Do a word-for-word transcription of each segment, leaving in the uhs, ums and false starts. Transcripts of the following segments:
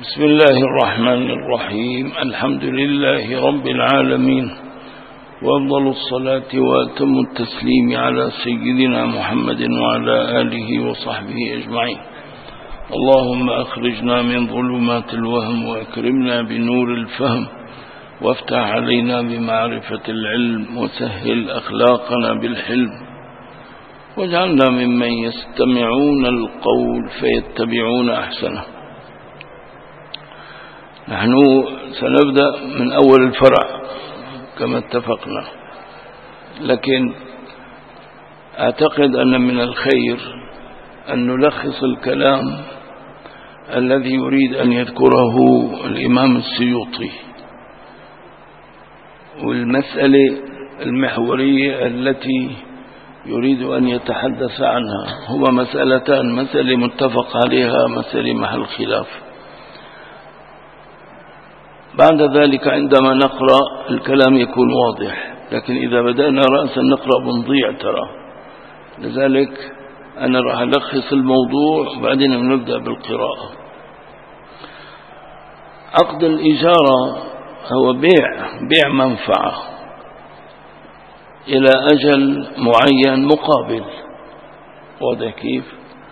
بسم الله الرحمن الرحيم. الحمد لله رب العالمين، وأفضل الصلاة وأتم التسليم على سيدنا محمد وعلى آله وصحبه أجمعين. اللهم أخرجنا من ظلمات الوهم وأكرمنا بنور الفهم، وافتح علينا بمعرفة العلم، وسهل أخلاقنا بالحلم، واجعلنا ممن يستمعون القول فيتبعون أحسنه. نحن سنبدأ من أول الفرع كما اتفقنا، لكن أعتقد أن من الخير أن نلخص الكلام الذي يريد أن يذكره الإمام السيوطي، والمسألة المحورية التي يريد أن يتحدث عنها هو مسألتان: مسألة متفق عليها، مسألة محل خلاف. بعد ذلك عندما نقرأ الكلام يكون واضح، لكن إذا بدأنا رأسا نقرأ بنضيع ترى. لذلك أنا راح ألخص الموضوع وبعدين نبدأ بالقراءة. عقد الإجارة هو بيع بيع منفعة إلى أجل معين مقابل. واضح كيف؟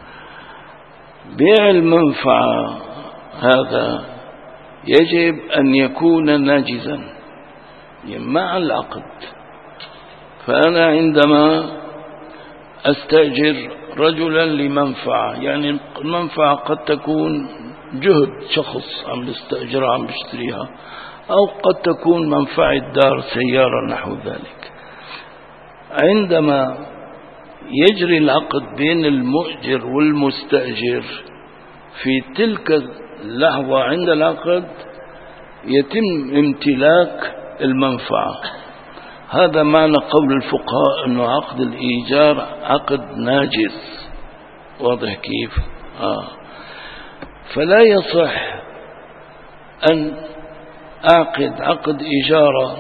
بيع المنفعة هذا يجب أن يكون ناجزا مع العقد. فأنا عندما أستأجر رجلا لمنفعة، يعني المنفعة قد تكون جهد شخص عم يستأجرها عم يشتريها، أو قد تكون منفعة دار، سيارة، نحو ذلك. عندما يجري العقد بين المؤجر والمستأجر، في تلك اللحظة عند العقد يتم امتلاك المنفعة. هذا معنى قول الفقهاء أنه عقد الإيجار عقد ناجز. واضح كيف؟ آه. فلا يصح أن أعقد عقد إيجارة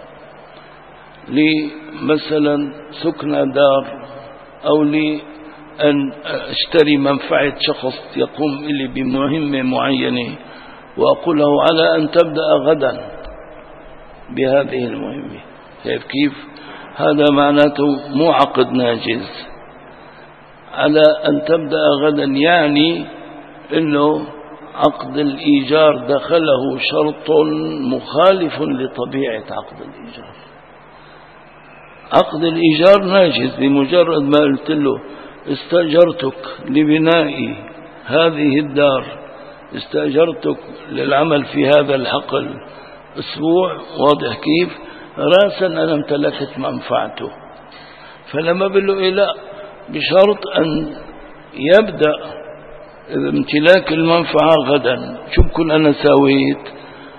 لمثلا سكن دار، أو لي أن أشتري منفعة شخص يقوم لي بمهمة معينة، وأقول له على أن تبدأ غدا بهذه المهمة. كيف كيف؟ هذا معناته مو عقد ناجز. على أن تبدأ غدا يعني أنه عقد الإيجار دخله شرط مخالف لطبيعة عقد الإيجار. عقد الإيجار ناجز بمجرد ما قلت له استأجرتك لبناء هذه الدار، استأجرتك للعمل في هذا الحقل أسبوع. واضح كيف؟ رأسا أنا امتلكت منفعته. فلما بقول له إيه، لا، بشرط أن يبدأ امتلاك المنفعة غدا. شو بكون أنا سويت؟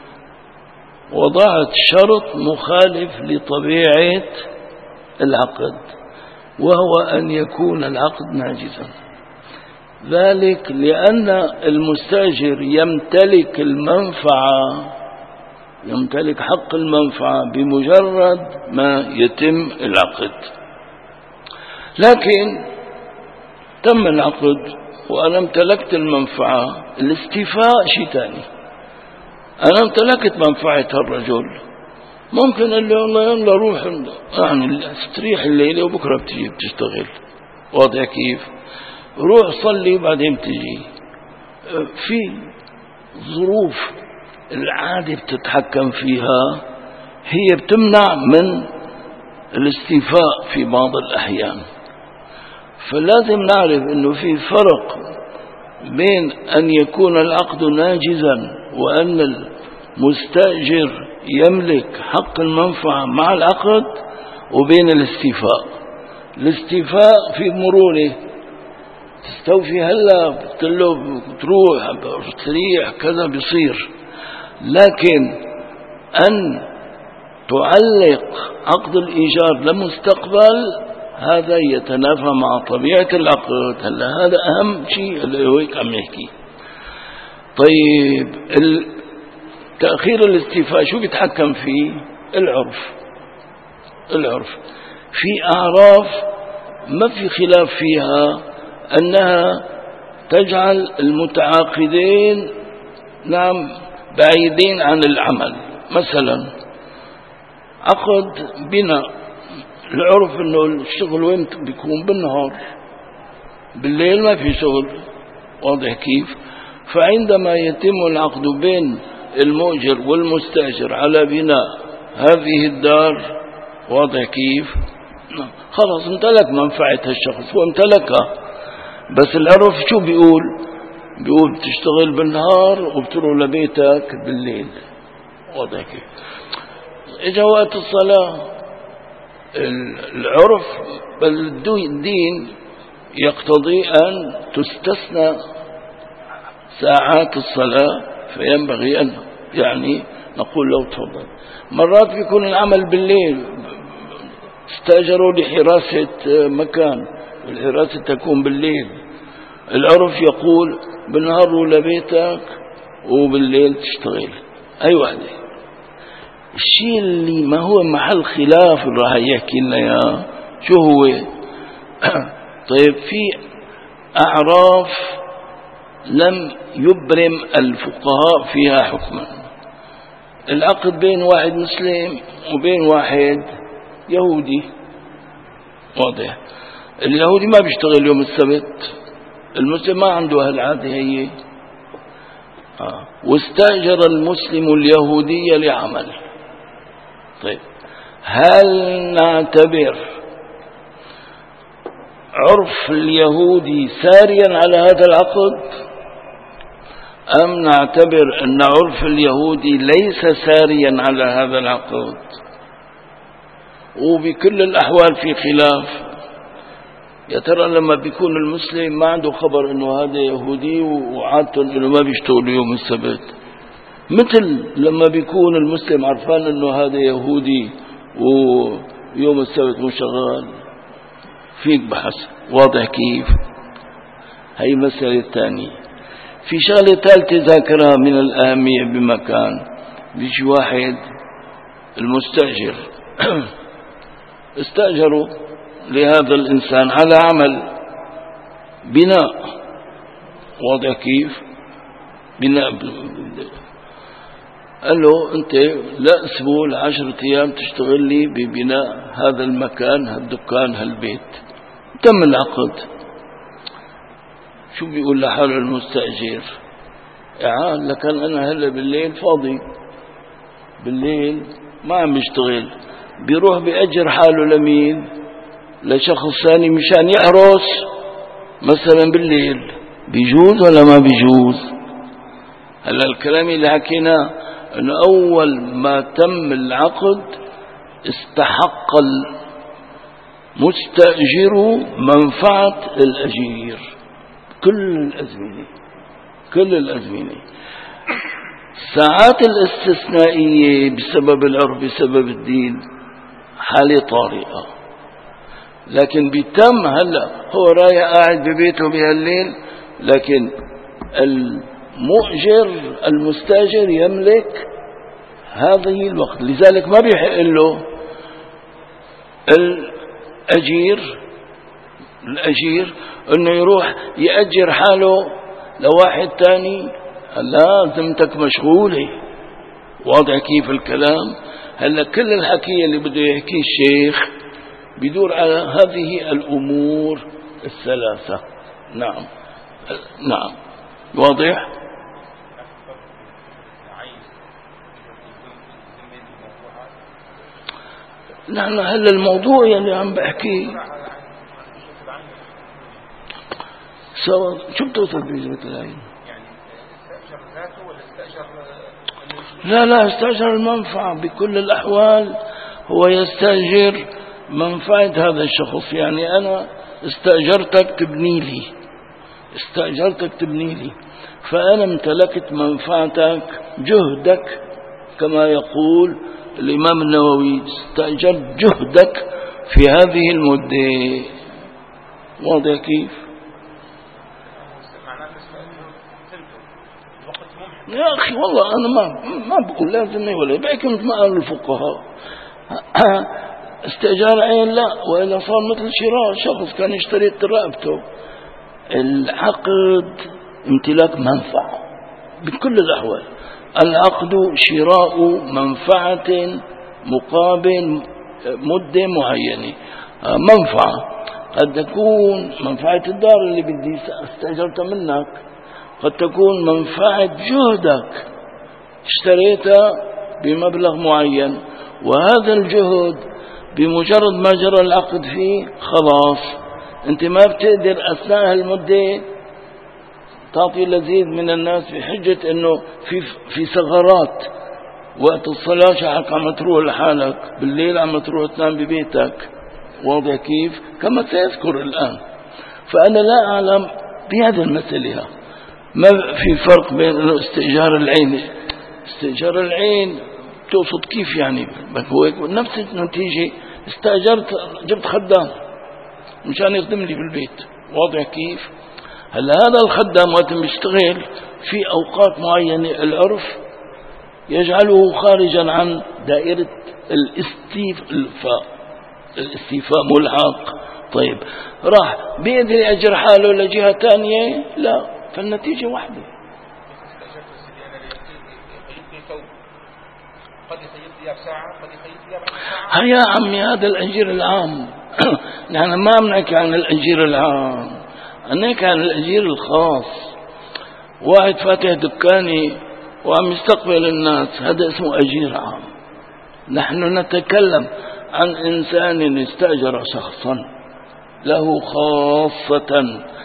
وضعت شرط مخالف لطبيعة العقد، وهو أن يكون العقد ناجزا. ذلك لأن المستأجر يمتلك المنفعة، يمتلك حق المنفعة بمجرد ما يتم العقد. لكن تم العقد وأنا امتلكت المنفعة، الاستيفاء شيء ثاني. أنا امتلكت منفعة الرجل، ممكن قال لي والله يلا روح يعني استريح الليلة وبكرة بتجي بتشتغل. واضح كيف؟ روح صلي وبعدين بتجي. في ظروف العادة بتتحكم فيها، هي بتمنع من الاستيفاء في بعض الأحيان. فلازم نعرف أنه في فرق بين أن يكون العقد ناجزا وأن المستأجر يملك حق المنفعة مع العقد، وبين الاستيفاء. الاستيفاء في مروره، تستوفي هلا بتقول تروح تريح كذا بيصير. لكن أن تعلق عقد الإيجار لمستقبل، هذا يتنافى مع طبيعة العقد. هلا هذا أهم شيء اللي هو هيك عم يحكي. طيب تأخير الاستيفاء شو بيتحكم فيه؟ العرف. العرف في أعراف ما في خلاف فيها أنها تجعل المتعاقدين نعم بعيدين عن العمل. مثلا عقد بناء، العرف انه الشغل وين بيكون؟ بالنهار، بالليل ما في شغل، واضح كيف؟ فعندما يتم العقد بين المؤجر والمستأجر على بناء هذه الدار، واضح كيف؟ خلاص امتلك منفعة الشخص وامتلكها، بس العرف شو بيقول؟ بيقول بتشتغل بالنهار وبتروح لبيتك بالليل، واضح كيف؟ اجا وقت الصلاة، العرف بل الدين يقتضي أن تستثنى ساعات الصلاة، فينبغي أن يعني نقول له تفضل. مرات بيكون العمل بالليل، استأجروا لحراسة مكان والحراسة تكون بالليل، العرف يقول بالنهار لبيتك وبالليل تشتغل، أي واحدة. الشيء اللي ما هو محل خلاف اللي راح يحكي لنا اياه شو هو؟ طيب في أعراف لم يبرم الفقهاء فيها حكما، العقد بين واحد مسلم وبين واحد يهودي، واضح؟ اليهودي ما بيشتغل يوم السبت، المسلم ما عنده هالعادة هي، آه. واستأجر المسلم اليهودية لعمل. طيب هل نعتبر عرف اليهودي ساريا على هذا العقد، أم نعتبر أن عرف اليهودي ليس ساريا على هذا العقد؟ وبكل الأحوال في خلاف. يا ترى لما بيكون المسلم ما عنده خبر أنه هذا يهودي وعادة أنه ما بيشتغل يوم السبت، مثل لما بيكون المسلم عرفان أنه هذا يهودي ويوم السبت مو شغال، فيك بحث، واضح كيف؟ هي مسألة الثانية. في شغلة ثالثة ذاكرها من الأهمية بمكان، بيجي واحد المستأجر استأجروا لهذا الإنسان على عمل بناء، واضح كيف؟ بناء، قال له أنت لا أسبوع لعشرة أيام تشتغل لي ببناء هذا المكان، هالدكان، هالبيت. تم العقد، شو بيقول لحاله المستأجر؟ يعني لكن أنا هلا بالليل فاضي، بالليل ما عم بيشتغل، بيروح بيأجر حاله لمين؟ لشخص ثاني مشان يحرس مثلا بالليل. بيجوز ولا ما بيجوز؟ هلا الكلام اللي حكيناه أنه أول ما تم العقد استحق المستأجر منفعة الأجير كل الأزمنة، كل الأزمنة. الساعات الاستثنائية بسبب العرف بسبب الدين حالة طارئة، لكن بيتم هلا هو رايح قاعد ببيته بهالليل، لكن المؤجر المستاجر يملك هذه الوقت، لذلك ما بيحق له الأجير الأجير انه يروح يأجر حاله لواحد تاني، لازمتك مشغولة، واضح كيف الكلام؟ هلا كل الحكي اللي بده يحكيه الشيخ بيدور على هذه الأمور الثلاثة. نعم نعم، واضح؟ نحن هلا الموضوع اللي عم بحكيه سوا، شو بتوصل بجرة العين؟ يعني استأجر ذاته ولا استأجر؟ لا لا، استأجر المنفعة بكل الأحوال، هو يستأجر منفعة هذا الشخص. يعني أنا استأجرتك تبني لي، استأجرتك تبني لي، فأنا امتلكت منفعتك، جهدك، كما يقول الإمام النووي استأجرت جهدك في هذه المدة، واضح كيف؟ يا أخي والله أنا ما ما بقول لازم ولا بحكم ما قالوا الفقهاء استئجار عين، لا، وإلا صار مثل شراء، شخص كان يشتري رقبته. العقد امتلاك منفعة، بكل الأحوال. العقد شراء منفعة مقابل مدة معينة. منفعة قد تكون منفعة الدار اللي بدي استأجرتها منك، قد تكون منفعة جهدك اشتريتها بمبلغ معين، وهذا الجهد بمجرد ما جرى العقد فيه خلاص انت ما بتقدر أثناء المدة تعطي لزيد من الناس بحجة انه في في ثغرات، وقت الصلاة شحك عم تروح لحالك، بالليل عم تروح تنام ببيتك، واضح كيف؟ كما سيذكر الآن. فأنا لا أعلم بهذه المسألة ما في فرق بين استئجار العين. استئجار العين تقصد كيف يعني؟ هو نفس النتيجة، استأجرت جبت خدام مشان يخدم لي بالبيت، واضح كيف؟ هلا هذا الخدام وقت بيشتغل في أوقات معينة العرف يجعله خارجا عن دائرة الاستيفاء. الاستيفاء ملحق. طيب راح بيقدر يأجر حاله لجهة تانية؟ لا، فالنتيجة واحدة. هيا عمي هذا الأجير العام. نحن ما بنحكي عن الأجير العام، نحكي عن الأجير الخاص. واحد فاتح دكاني وعم يستقبل الناس، هذا اسمه أجير عام. نحن نتكلم عن إنسان استأجر شخصا له خاصة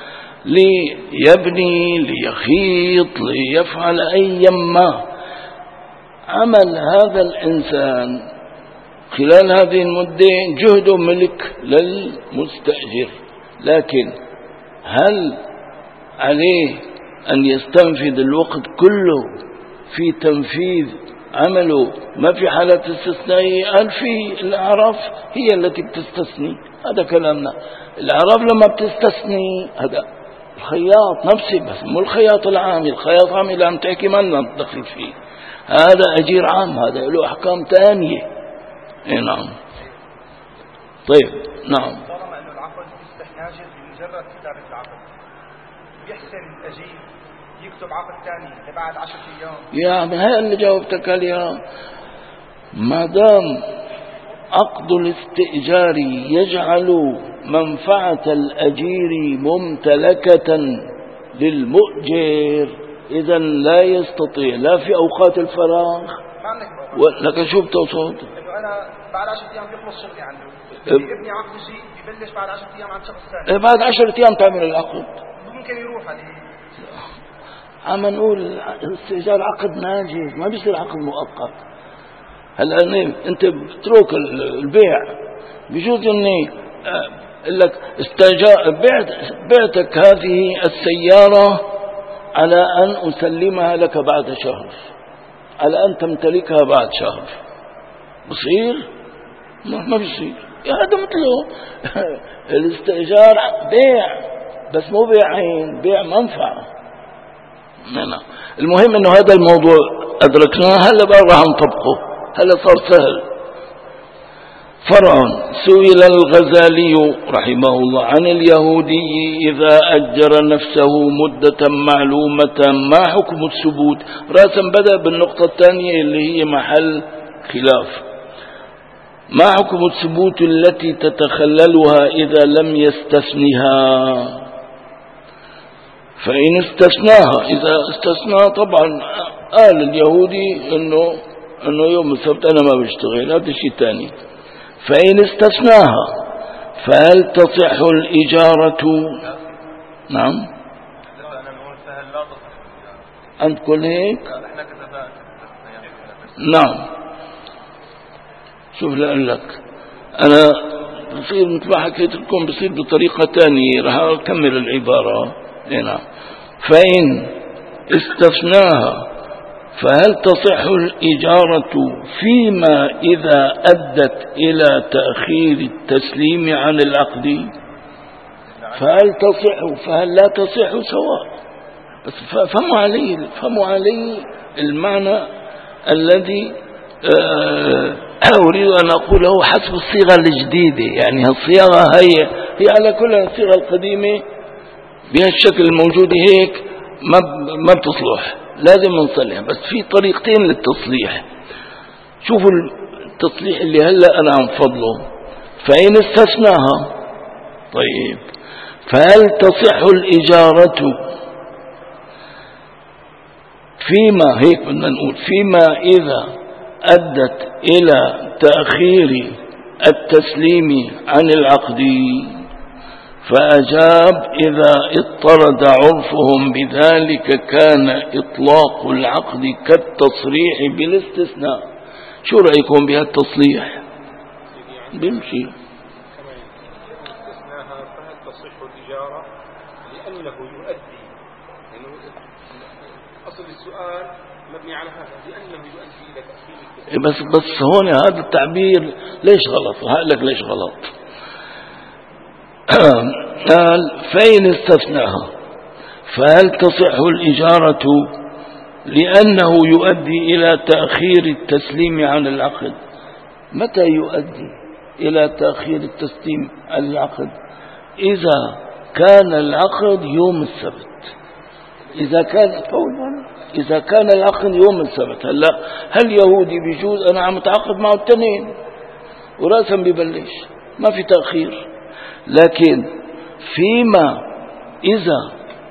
ليبني ليخيط ليفعل أيا ما. عمل هذا الإنسان خلال هذه المدة جهده ملك للمستأجر، لكن هل عليه أن يستنفذ الوقت كله في تنفيذ عمله؟ ما في حالات استثنائية. قال في الأعراف هي التي بتستثني، هذا كلامنا. الأعراف لما بتستثني هذا الخياط نفسه، بس مو الخياط العامل. الخياط عامل اللي عم تحكي ما لنا دخل فيه، هذا أجير عام، هذا له أحكام تانية. إيه نعم. طيب نعم. طالما أنه العقد يستحناجر بمجرد كتابة العقد، بيحسن الأجير يكتب عقد ثاني لبعد عشرة أيام؟ يا عمي هاي اللي جاوبتك عليها. ما دام عقد الاستئجار يجعل منفعة الأجير ممتلكة للمؤجر، إذا لا يستطيع لا في أوقات الفراغ. لكن شو بتقصد؟ إنه أنا بعد عشرة أيام بيخلص شغلي عنده، ابني عقد جديد ببلش بعد عشرة أيام عن شخص ثاني. بعد عشرة أيام تعمل العقد، ممكن يروح عليه. عم نقول الاستئجار عقد ناجز، ما بيصير عقد مؤقت. هلا انت بتترك البيع، بيجوز اني اقول لك استاجر بعت بعتك هذه السيارة على ان اسلمها لك بعد شهر، على ان تمتلكها بعد شهر. بصير؟ ما بيصير. هذا مثله الاستئجار بيع، بس مو بيع عين، بيع منفعة. نعم. المهم انه هذا الموضوع ادركناه، هلا بقى راح نطبقه، هلا صار سهل. فرع. سئل الغزالي رحمه الله عن اليهودي إذا أجر نفسه مدة معلومة ما حكم الثبوت؟ رأسا بدأ بالنقطة الثانية اللي هي محل خلاف. ما حكم الثبوت التي تتخللها إذا لم يستثنها؟ فإن استثناها، إذا استثنى طبعا قال اليهودي إنه إنه يوم السبت أنا ما بشتغل، هذا شيء ثاني. فإن استثناها فهل تصح الإجارة؟ نعم. أنت كل هيك؟ نعم. شوف لأقول لك أنا بصير مثل ما حكيت لكم، بصير بطريقة تانية، رح أكمل العبارة. نعم. فإن استثناها فهل تصح الإجارة فيما إذا أدت إلى تأخير التسليم عن العقد؟ فهل تصح فهل لا تصح سواء، بس فهموا علي فهموا علي المعنى الذي أريد أن أقوله حسب الصيغة الجديدة. يعني الصيغة هي هي على كل الصيغة القديمة بهالشكل الموجود هيك ما ما بتصلح. لازم نصلح، بس في طريقتين للتصليح. شوفوا التصليح اللي هلأ أنا عم فضله. فإن استثناها، طيب فهل تصح الإجارة فيما، هيك بدنا نقول، فيما إذا أدت إلى تأخير التسليم عن العقد؟ فأجاب: إذا اضطرد عرفهم بذلك كان إطلاق العقد كالتصريح بالاستثناء. شو رأيكم بهذا التصليح؟ بيمشي. كما استثناها فهل تصح الإجارة لأنه يؤدي، يعني أصل السؤال مبني على هذا، لأنه يؤدي إلى تأخير. بس بس هون هذا التعبير ليش غلط؟ هقول لك ليش غلط. قال: فإن استثناها فهل تصح الإجارة لأنه يؤدي إلى تأخير التسليم عن العقد. متى يؤدي إلى تأخير التسليم عن العقد؟ إذا كان العقد يوم السبت. إذا كان إذا كان العقد يوم السبت. هلا هل يهودي بيجوز أنا عم أتعاقد معه التنين ورأسا ببلش، ما في تأخير. لكن فيما إذا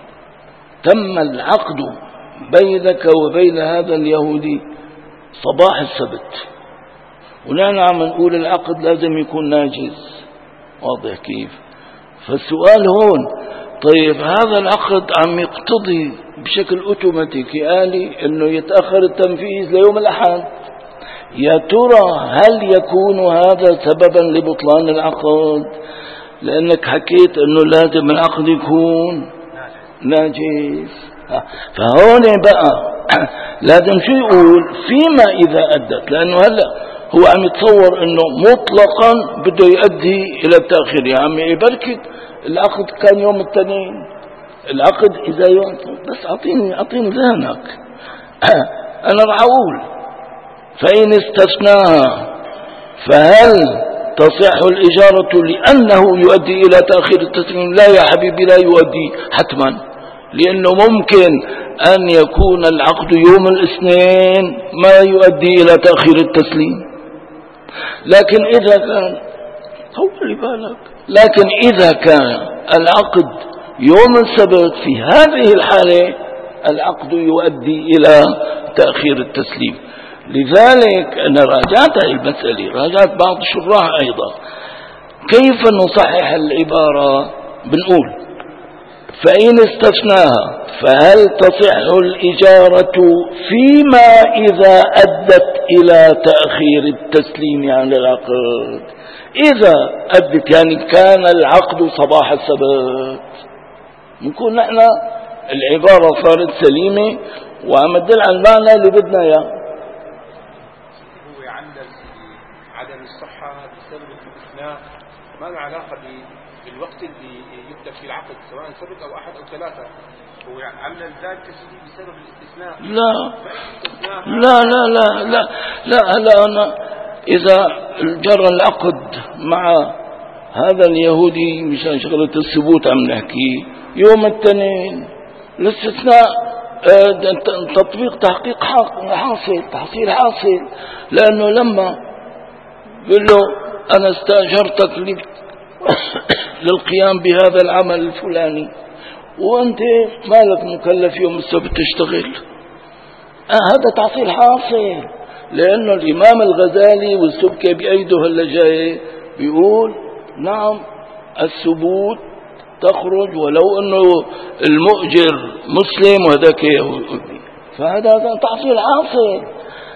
تم العقد بينك وبين هذا اليهودي صباح السبت، ونحن عم نقول العقد لازم يكون ناجز، واضح كيف؟ فالسؤال هون، طيب هذا العقد عم يقتضي بشكل اوتوماتيكي آلي انه يتأخر التنفيذ ليوم الأحد. يا ترى هل يكون هذا سببا لبطلان العقد؟ لأنك حكيت أنه لازم العقد يكون ناجز. فهون بقى لازم شو يقول؟ فيما إذا أدت، لأنه هلأ هو عم يتصور أنه مطلقا بده يؤدي إلى التأخير. يا عمي يبركت العقد كان يوم الاثنين، العقد إذا يوم، بس أعطيني أعطيني ذهنك. أنا رح أقول: فإن استثناها فهل تصح الإجارة لأنه يؤدي إلى تأخير التسليم؟ لا يا حبيبي، لا يؤدي حتما، لأنه ممكن أن يكون العقد يوم الاثنين ما يؤدي إلى تأخير التسليم. لكن إذا كان، طول بالك، لكن إذا كان العقد يوم السبت في هذه الحالة العقد يؤدي إلى تأخير التسليم. لذلك أنا راجعت المسألة، راجعت بعض الشراح أيضا كيف نصحح العبارة. بنقول: فإن استثناها فهل تصح الإجارة فيما إذا أدت إلى تأخير التسليم عن العقد. إذا أدت يعني كان العقد صباح السبت، نكون نحن العبارة صارت سليمة وعم تدل على المعنى اللي بدنا إياه. هو يعلل عدم الصحة بسبب الاستثناء، ما له علاقة بالوقت اللي يكتب في العقد سواء سبت أو أحد أو ثلاثة. هو علل ذلك بسبب الاستثناء. لا لا لا لا لا لا هلا أنا إذا جرى العقد مع هذا اليهودي مشان شغلة الثبوت عم نحكي يوم الاثنين، الاستثناء تطبيق تحقيق حاصل، تحصيل حاصل، لأنه لما يقول له أنا استأجرتك للقيام بهذا العمل الفلاني وأنت مالك مكلف يوم السبت تشتغل، آه هذا تحصيل حاصل. لأنه الإمام الغزالي والسبكي بأيده هلا جاي بيقول: نعم الثبوت تخرج ولو أنه المؤجر مسلم وذاك يهودي، فهذا تحصيل حاصل.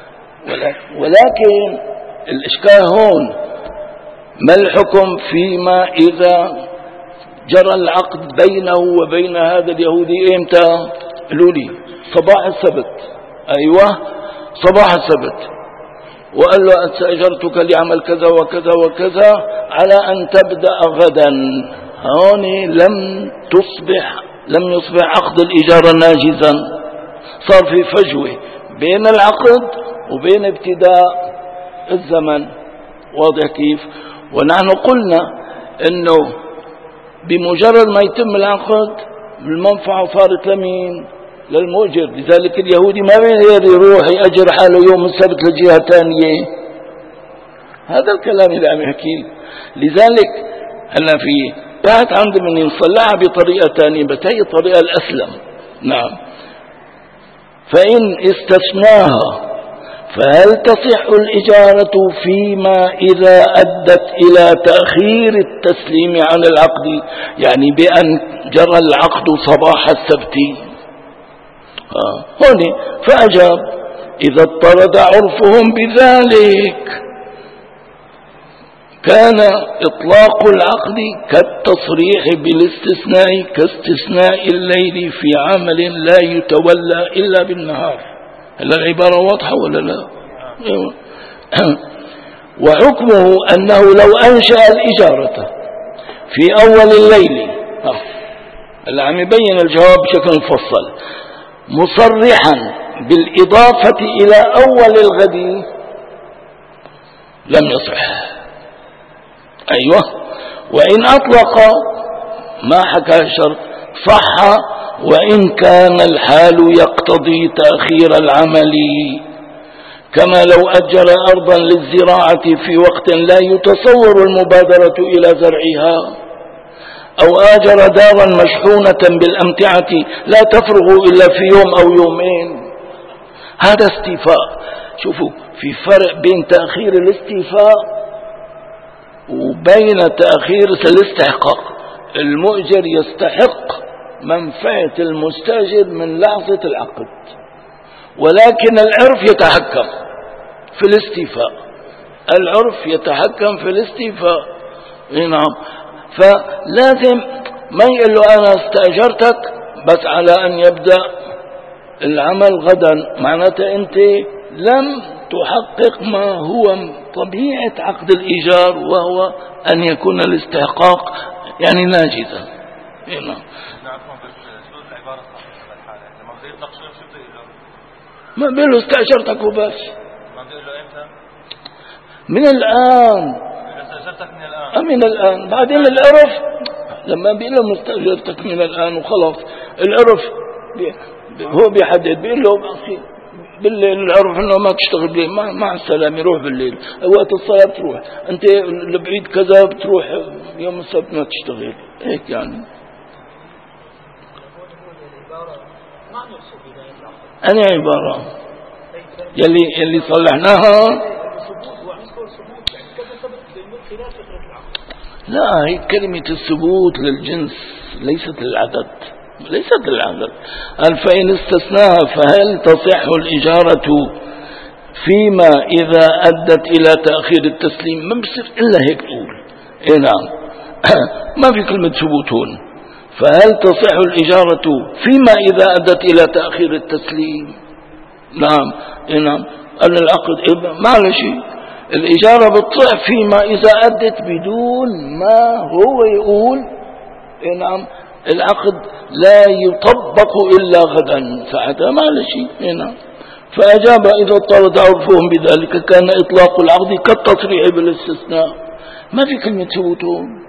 ولكن الإشكال هون ما الحكم فيما إذا جرى العقد بينه وبين هذا اليهودي إمتى؟ قالوا لي صباح السبت. أيوة صباح السبت، وقال له استأجرتك لعمل كذا وكذا وكذا على أن تبدأ غدا. هون لم تصبح لم يصبح عقد الإجارة ناجزا، صار في فجوة بين العقد وبين ابتداء الزمن، واضح كيف؟ ونحن قلنا انه بمجرد ما يتم العقد المنفعة صارت لمين؟ للمؤجر. لذلك اليهودي ما بيقدر يروح يأجر حاله يوم السبت لجهة ثانية. هذا الكلام اللي عم يحكيه. لذلك هلا في تحت عند من يصلحها بطريقة ثانية، بس هي الطريقة الأسلم. نعم. فإن استثناها فهل تصح الإجارة فيما إذا أدت إلى تأخير التسليم عن العقد، يعني بأن جرى العقد صباح السبت. آه. هون فأجاب إذا اضطرد عرفهم بذلك كان إطلاق العقد كالتصريح بالاستثناء كاستثناء الليل في عمل لا يتولى إلا بالنهار. هل العبارة واضحة ولا لا؟ وحكمه أنه لو أنشأ الإجارة في أول الليل، اللي عم يبين الجواب بشكل مفصل، مصرحا بالإضافة إلى أول الغد لم يصح. أيوة. وإن أطلق ما حكى الشرط صح، وإن كان الحال يقتضي تأخير العمل، كما لو أجر أرضا للزراعة في وقت لا يتصور المبادرة إلى زرعها، أو آجر دارا مشحونة بالأمتعة لا تفرغ إلا في يوم أو يومين. هذا استيفاء. شوفوا في فرق بين تأخير الاستيفاء وبين تأخير الاستحقاق. المؤجر يستحق منفعة المستأجر من لحظة العقد، ولكن العرف يتحكم في الاستيفاء. العرف يتحكم في الاستيفاء. نعم. فلازم ما يقول له أنا استأجرتك بس على أن يبدأ العمل غدا، معناته أنت لم تحقق ما هو طبيعة عقد الإيجار، وهو أن يكون الاستحقاق يعني ناجزا. نعم. ما بيقول له استأجرتك وبس. ما بيقول له امتى؟ من الآن. استأجرتك من الآن. من الآن. بعدين العرف لما بيقول له استأجرتك من الآن وخلاص، العرف بي هو بيحدد، بيقول له أخي بالليل العرف انه ما تشتغل بالليل، مع, مع السلامة يروح بالليل، وقت الصلاة بتروح، انت البعيد كذا بتروح يوم السبت ما تشتغل. هيك يعني. أنا عبارة يلي يلي صلحناها. لا، هي كلمة الثبوت للجنس ليست للعدد، ليست للعدد. قال فإن استثناها فهل تصح الإجارة فيما إذا أدت إلى تأخير التسليم؟ ما بصير إلا هيك تقول. إيه نعم. ما في كلمة ثبوت هون. فهل تصح الإجارة فيما إذا أدت إلى تأخير التسليم؟ نعم. إيه نعم. قال العقد إيه معلش، الإجارة بتصح فيما إذا أدت بدون ما هو يقول. إيه نعم. العقد لا يطبق إلا غدا ساعتها معلش. إيه نعم. فأجاب إذا اضطرد عرفهم بذلك كان إطلاق العقد كالتصريح بالاستثناء. ما في كلمة ثبوتهم.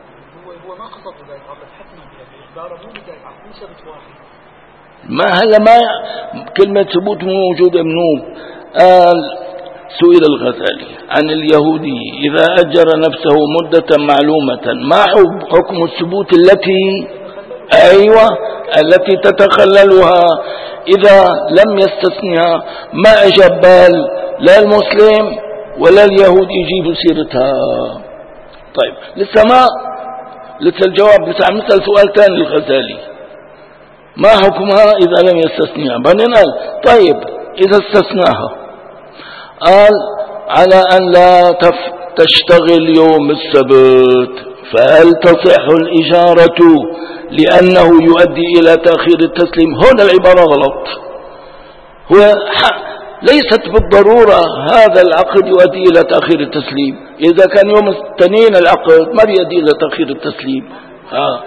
ما هلا ما كلمة ثبوت مو موجودة منوب. قال سئل الغزالي عن اليهودي إذا أجر نفسه مدة معلومة ما حكم الثبوت التي أيوة التي تتخللها إذا لم يستثنها؟ ما أجاب بال لا المسلم ولا اليهود يجيبوا سيرتها. طيب لسه ما لسه الجواب لسه عم نسأل سؤال ثاني للغزالي، ما حكمها إذا لم يستثنيها؟ بعدين قال طيب إذا استثناها قال على أن لا تشتغل يوم السبت فهل تصح الإجارة لأنه يؤدي إلى تأخير التسليم؟ هنا العبارة غلط. هو ليست بالضرورة هذا العقد يؤدي إلى تأخير التسليم. إذا كان يوم الاثنين العقد ما بيؤدي إلى تأخير التسليم. ها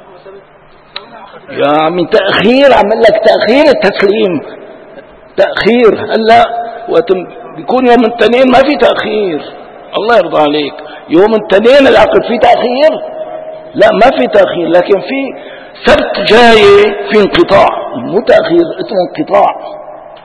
يا عمي تأخير، عمل لك تأخير التسليم، تأخير. هلا وقت بيكون يوم الاثنين ما في تأخير، الله يرضى عليك. يوم الاثنين العقد في تأخير؟ لا ما في تأخير، لكن في سبت جاي في انقطاع. مو تأخير، اسمه انقطاع.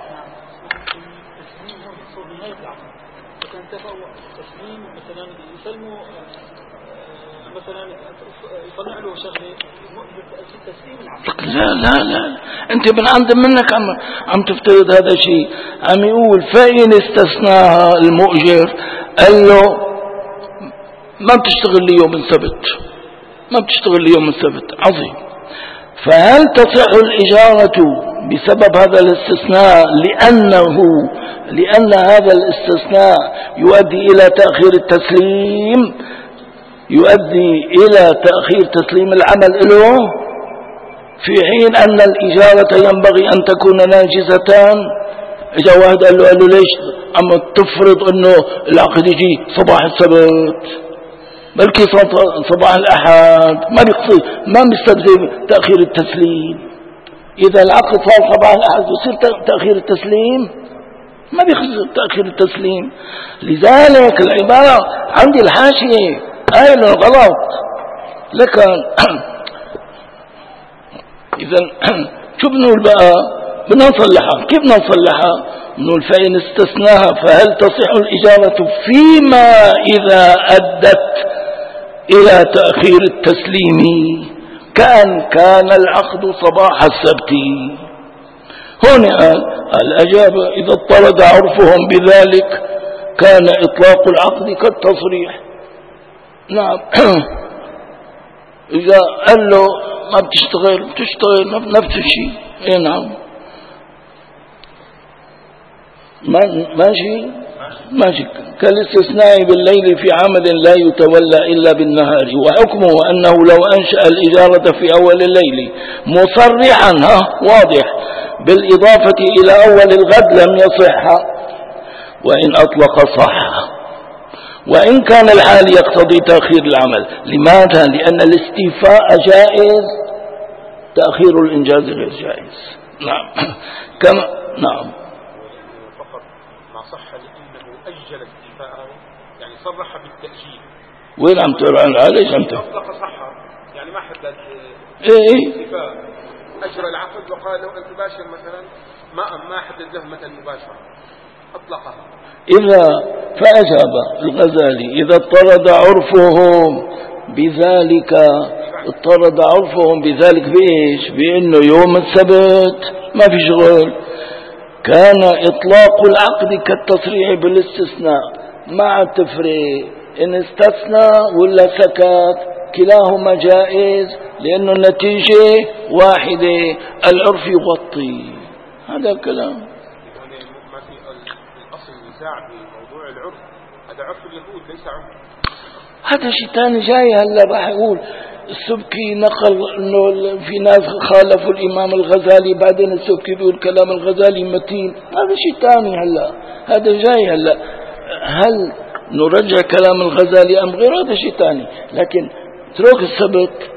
لا لا لا انت من عند منك عم عم تفترض هذا شيء. عم يقول فإن استثناها المؤجر قال له ما بتشتغل لي يوم السبت، ما بتشتغل لي يوم السبت. عظيم. فهل تصح الإجارة بسبب هذا الاستثناء لأنه لأن هذا الاستثناء يؤدي إلى تأخير التسليم، يؤدي إلى تأخير تسليم العمل له، في حين أن الإجارة ينبغي أن تكون ناجزة؟ إذا واحد قال له قال له ليش عم تفرض أنه العقد يجي صباح السبت بلكي صباح الأحد، ما بيقصد ما بيستلزم تأخير التسليم. إذا العقد صار صباح الأحد يصير تأخير التسليم؟ ما بيقصد تأخير التسليم. لذلك العبارة عندي الحاشية قايل غلط. لكن إذا شو بنقول بقى؟ بدنا نصلحها. كيف بدنا نصلحها؟ بنقول فإن استثناها فهل تصح الإجارة فيما إذا أدت إلى تأخير التسليم كأن كان العقد صباح السبت. هنا قال الأجابة إذا اضطرد عرفهم بذلك كان إطلاق العقد كالتصريح. نعم. إذا قال له ما بتشتغل بتشتغل نفس الشيء. اي نعم ماشي ماشي. كالاستثناء بالليل في عمل لا يتولى إلا بالنهار. وحكمه أنه لو أنشأ الإجارة في أول الليل مصرحا ها واضح بالإضافة إلى أول الغد لم يصح، وإن أطلق صح، وإن كان الحال يقتضي تأخير العمل. لماذا؟ لأن الاستيفاء جائز، تأخير الإنجاز غير جائز. نعم. كما نعم فقط ما صح لأنه أجل استيفاءه، يعني صرح بالتأجيل. وين عم تقرأ على ليش عم تقرأ؟ أطلق صحة، يعني ما حدد إيه استيفاء، أجرى العقد وقال له أن تباشر مثلا، ما ما حدد له مثلا مباشرة، أطلقها. إذا فأجاب الغزالي إذا اضطرد عرفهم بذلك، اضطرد عرفهم بذلك بإيش؟ بأنه يوم السبت ما في شغل، كان إطلاق العقد كالتصريح بالاستثناء مع التفريق. إن استثنى ولا سكت كلاهما جائز، لأنه النتيجة واحدة، العرف يغطي. هذا الكلام. بموضوع العرف، هذا عرف اليهود ليس عرف. هذا شيء ثاني جاي. هلا راح يقول السبكي نقل انه في ناس خالفوا الامام الغزالي، بعدين السبكي بيقول كلام الغزالي متين. هذا شيء ثاني. هلا هذا جاي. هلا هل نرجع كلام الغزالي ام غير؟ هذا شيء ثاني. لكن اترك السبت،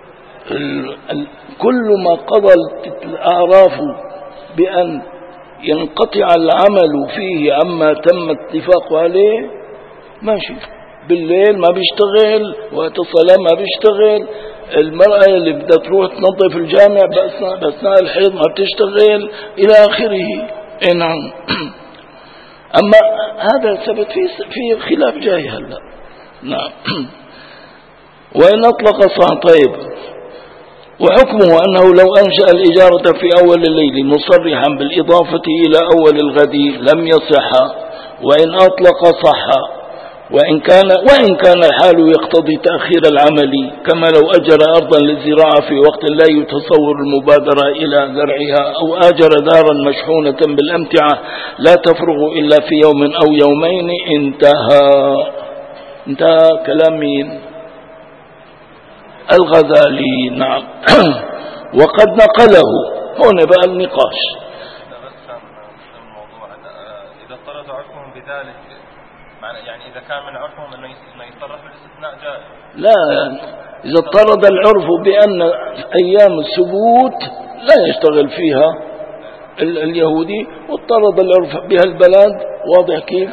كل ما قضى الاعراف بان ينقطع العمل فيه عما تم اتفاق عليه ماشي. بالليل ما بيشتغل، وقت الصلاة ما بيشتغل، المرأة اللي بدها تروح تنظف الجامع بأثناء الحيض ما بتشتغل إلى آخره. إيه نعم. أما هذا السبت في في خلاف جاي هلا. نعم. وإن أطلق صح. طيب. وحكمه أنه لو أنشأ الإجارة في أول الليل مصرحا بالإضافة إلى أول الغد لم يصح، وإن أطلق صح، وإن كان وإن كان الحال يقتضي تأخير العمل، كما لو أجر أرضا للزراعة في وقت لا يتصور المبادرة إلى زرعها، أو آجر دارا مشحونة بالأمتعة لا تفرغ إلا في يوم أو يومين. انتهى انتهى كلام مين؟ الغزالي. نعم. وقد نقله. هنا بقى النقاش. إذا اضطرد عرفهم بذلك، يعني إذا كان من عرفهم أنه يصرح بالاستثناء جائز. لا، إذا اضطرد العرف بأن أيام السبوت لا يشتغل فيها اليهودي، واضطرد العرف بهالبلد. واضح كيف؟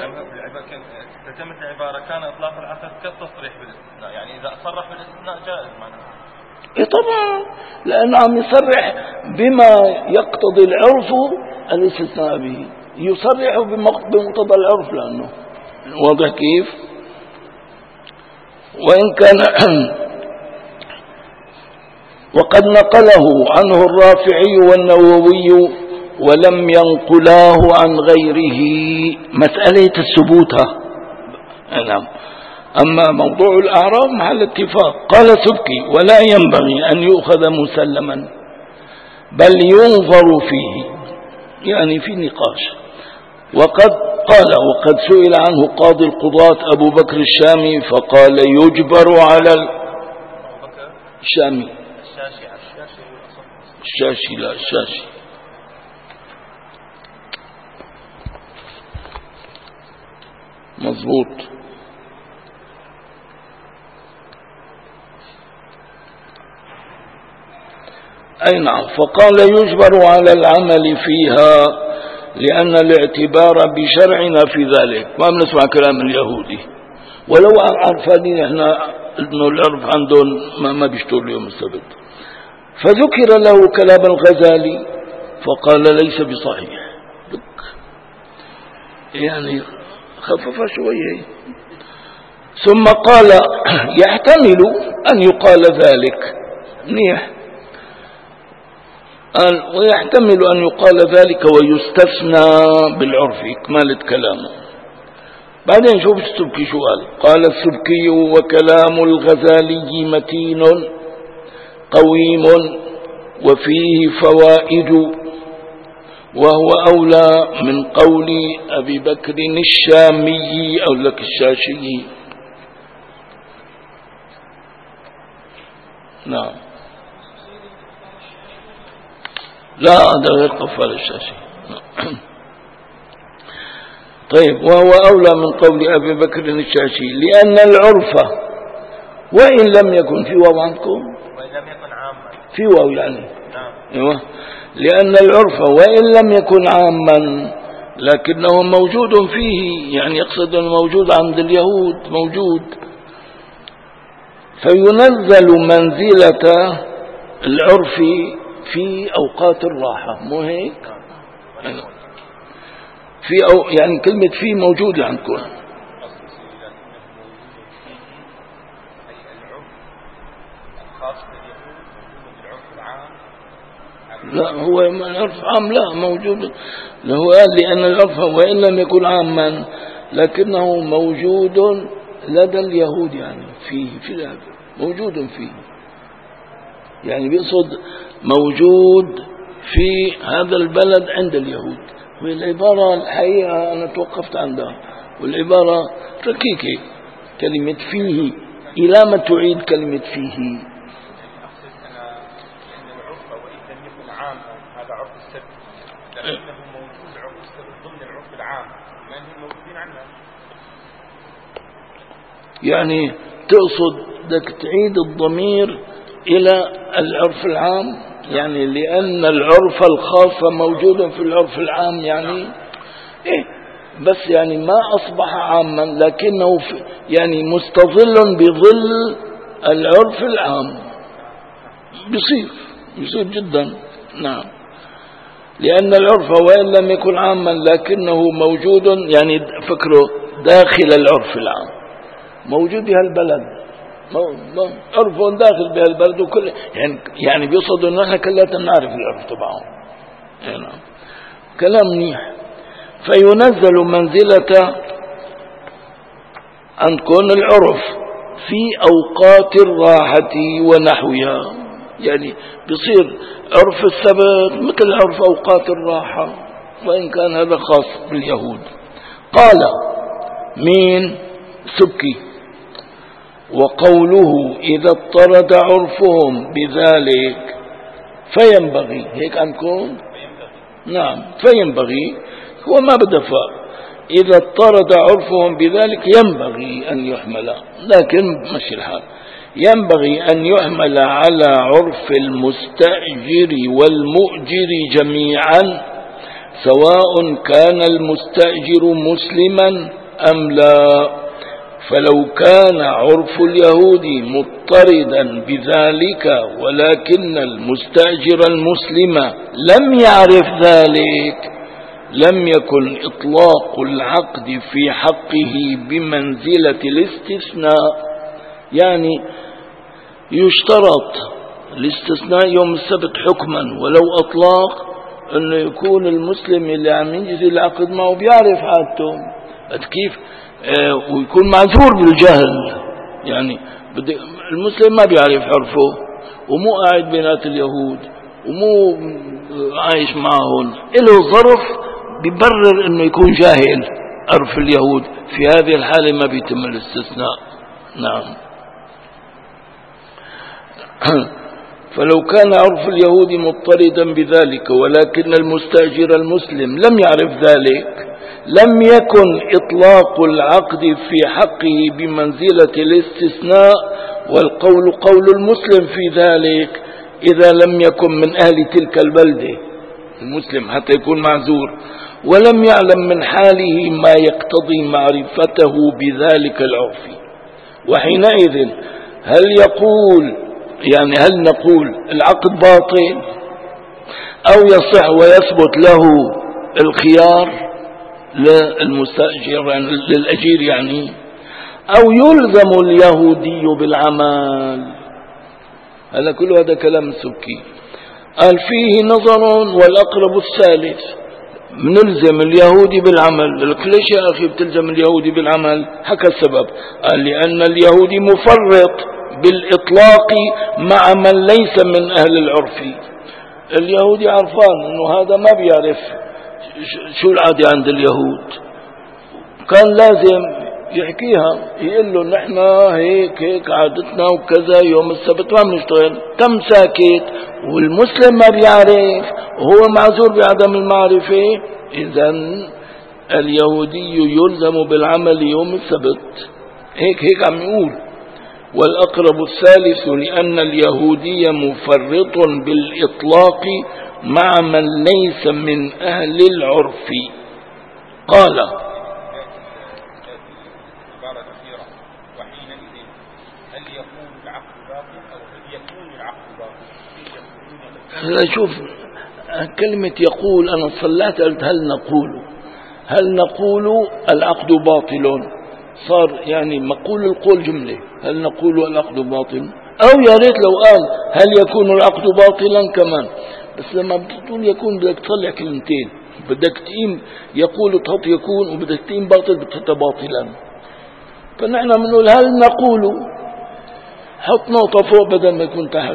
تتمت العبارة كان إطلاق العقد كالتصريح بالاستثناء، يعني إذا صرح بالاستثناء جائز معناه. إيه طبعا، لأنه عم يصرح بما يقتضي العرف الاستثناء به، يصرح بمقتضى العرف، لأنه واضح كيف. وإن كان وقد نقله عنه الرافعي والنووي ولم ينقلاه عن غيره، مسألة الثبوت. نعم. أما موضوع الأعراب محل اتفاق. قال سبكي: ولا ينبغي أن يؤخذ مسلما بل ينظر فيه، يعني في نقاش. وقد قال وقد سئل عنه قاضي القضاة أبو بكر الشامي فقال: يجبر على الشامي الشاشي لا الشاشي مضبوط. أي نعم. فقال: يجبر على العمل فيها لأن الاعتبار بشرعنا في ذلك. ما بنسمع كلام اليهودي، ولو عرفانين احنا انه العرف عندهم ما, ما بيشتغل يوم السبت. فذكر له كلام الغزالي فقال: ليس بصحيح. يعني خفف شوية. ثم قال: يحتمل أن يقال ذلك. منيح. قال: ويحتمل أن يقال ذلك ويستثنى بالعرف. إكمالة كلامه. بعدين شوف السبكي شو قال. قال السبكي: وكلام الغزالي متين قويم وفيه فوائد، وهو أولى من قول أبي بكر الشامي أو لك الشاشي. نعم. لا، هذا غير قفال الشاشي. طيب. وهو أولى من قول أبي بكر الشاشي لأن العرف وإن لم يكن في واو عندكم في واو يعني نعم. لأن العرف وإن لم يكن عاما لكنه موجود فيه، يعني يقصد أنه موجود عند اليهود موجود، فينزل منزلة العرف في أوقات الراحة. مو هيك؟ في أو يعني كلمة في موجودة عندكم. لا، هو العرف عام لا موجود. هو قال لأن العرف وإن لم يكن عاما لكنه موجود لدى اليهود، يعني فيه في موجود فيه، يعني بيقصد موجود في هذا البلد عند اليهود. والعبارة الحقيقة أنا توقفت عندها، والعبارة ركيكة. كلمة فيه إلى ما تعيد كلمة فيه. يعني تقصد بدك تعيد الضمير إلى العرف العام، يعني لأن العرف الخاص موجود في العرف العام، يعني إيه بس يعني ما أصبح عاما لكنه يعني مستظل بظل العرف العام. بيصير بيصير جدا. نعم. لأن العرف وإن لم يكن عاما لكنه موجود، يعني فكره داخل العرف العام، موجود بهالبلد، عرف داخل بهالبلد وكل يعني يعني بيقصدوا ان احنا كلنا نعرف العرف تبعهم. يعني كلام منيح. فينزل منزلة أن تكون العرف في أوقات الراحة ونحوها، يعني بيصير عرف السبت مثل عرف أوقات الراحة، وإن كان هذا خاص باليهود. قال مين؟ سبكي. وقوله إذا اضطرد عرفهم بذلك فينبغي، هيك عندكم؟ نعم. فينبغي هو ما بدفع. إذا اضطرد عرفهم بذلك ينبغي أن يحمل، لكن مشي الحال، ينبغي أن يحمل على عرف المستأجر والمؤجر جميعا سواء كان المستأجر مسلما أم لا. فلو كان عرف اليهود مضطردا بذلك ولكن المستأجر المسلم لم يعرف ذلك لم يكن إطلاق العقد في حقه بمنزلة الاستثناء. يعني يشترط الاستثناء يوم السبت حكما، ولو أطلاق أنه يكون المسلم اللي عم ينجز العقد معه بيعرف عادته كيف، اه ويكون معذور بالجهل. يعني المسلم ما بيعرف عرفه ومو قاعد بينات اليهود ومو عايش معهم، له ظرف بيبرر انه يكون جاهل عرف اليهود، في هذه الحالة ما بيتم الاستثناء. نعم. فلو كان عرف اليهود مضطردا بذلك ولكن المستأجر المسلم لم يعرف ذلك لم يكن إطلاق العقد في حقه بمنزلة الاستثناء، والقول قول المسلم في ذلك إذا لم يكن من أهل تلك البلدة، المسلم حتى يكون معذور ولم يعلم من حاله ما يقتضي معرفته بذلك العرف. وحينئذ هل يقول يعني هل نقول العقد باطل أو يصح ويثبت له الخيار للمستأجر يعني للأجير يعني، أو يلزم اليهودي بالعمل؟ هذا كل هذا كلام سبكي. قال فيه نظر والأقرب الثالث، بنلزم اليهودي بالعمل. ليش يا أخي بتلزم اليهودي بالعمل؟ حكى السبب، قال لأن اليهودي مفرط بالإطلاق مع من ليس من أهل العرف. اليهودي عرفان أنه هذا ما بيعرف شو العادة عند اليهود، كان لازم يحكيها، يقول له نحن هيك هيك عادتنا وكذا، يوم السبت ما بنشتغل. تم ساكت والمسلم ما بيعرف وهو معذور بعدم المعرفة، إذن اليهودي يلزم بالعمل يوم السبت. هيك هيك عم يقول. والأقرب الثالث لأن اليهودي مفرط بالإطلاق مع من ليس من أهل العرف. قال هلا شوف كلمة يقول، أنا صلحت قلت هل نقول هل نقول العقد باطل، صار يعني مقول القول جملة، هل نقول العقد باطل، أو يا ريت لو قال هل يكون العقد باطلا كمان، بس لما بتقول يكون بدك تطلع كلمتين، بدك تقيم يقول تحط يكون، وبدك تقيم باطل بتحط باطلا. فنحن بنقول هل نقول، حط نقطة فوق بدل ما يكون تحت.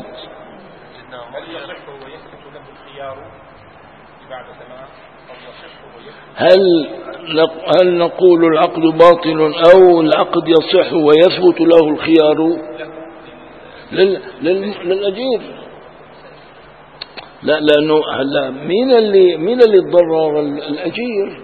هل هل نقول العقد باطل أو العقد يصح ويثبت له الخيار لل لل للأجير؟ لا، لأنه هلا مين اللي مين اللي تضرر؟ الأجير.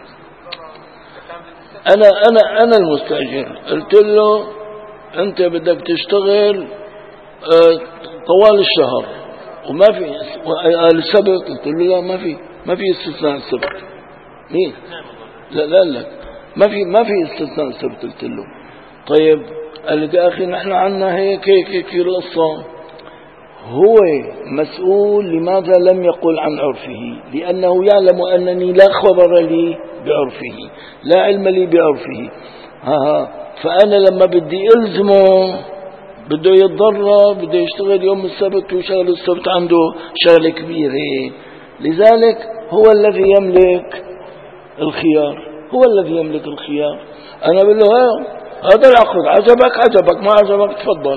أنا أنا أنا المستأجر قلت له أنت بدك تشتغل طوال الشهر وما في السبت، قلت له لا، ما في ما في استثناء السبت. مين؟ لا لا لا ما في ما في استثناء السبت. قلت له طيب، قال لي يا أخي نحن عنا هيك هيك هيك في القصة. هو مسؤول لماذا لم يقل عن عرفه؟ لأنه يعلم أنني لا خبر لي بعرفه، لا علم لي بعرفه. ها ها فأنا لما بدي ألزمه بده يتضرر، بده يشتغل يوم السبت، وشغل السبت عنده شغلة كبيرة، لذلك هو الذي يملك الخيار، هو الذي يملك الخيار. أنا بقول له هذا العقد عجبك عجبك، ما عجبك تفضل.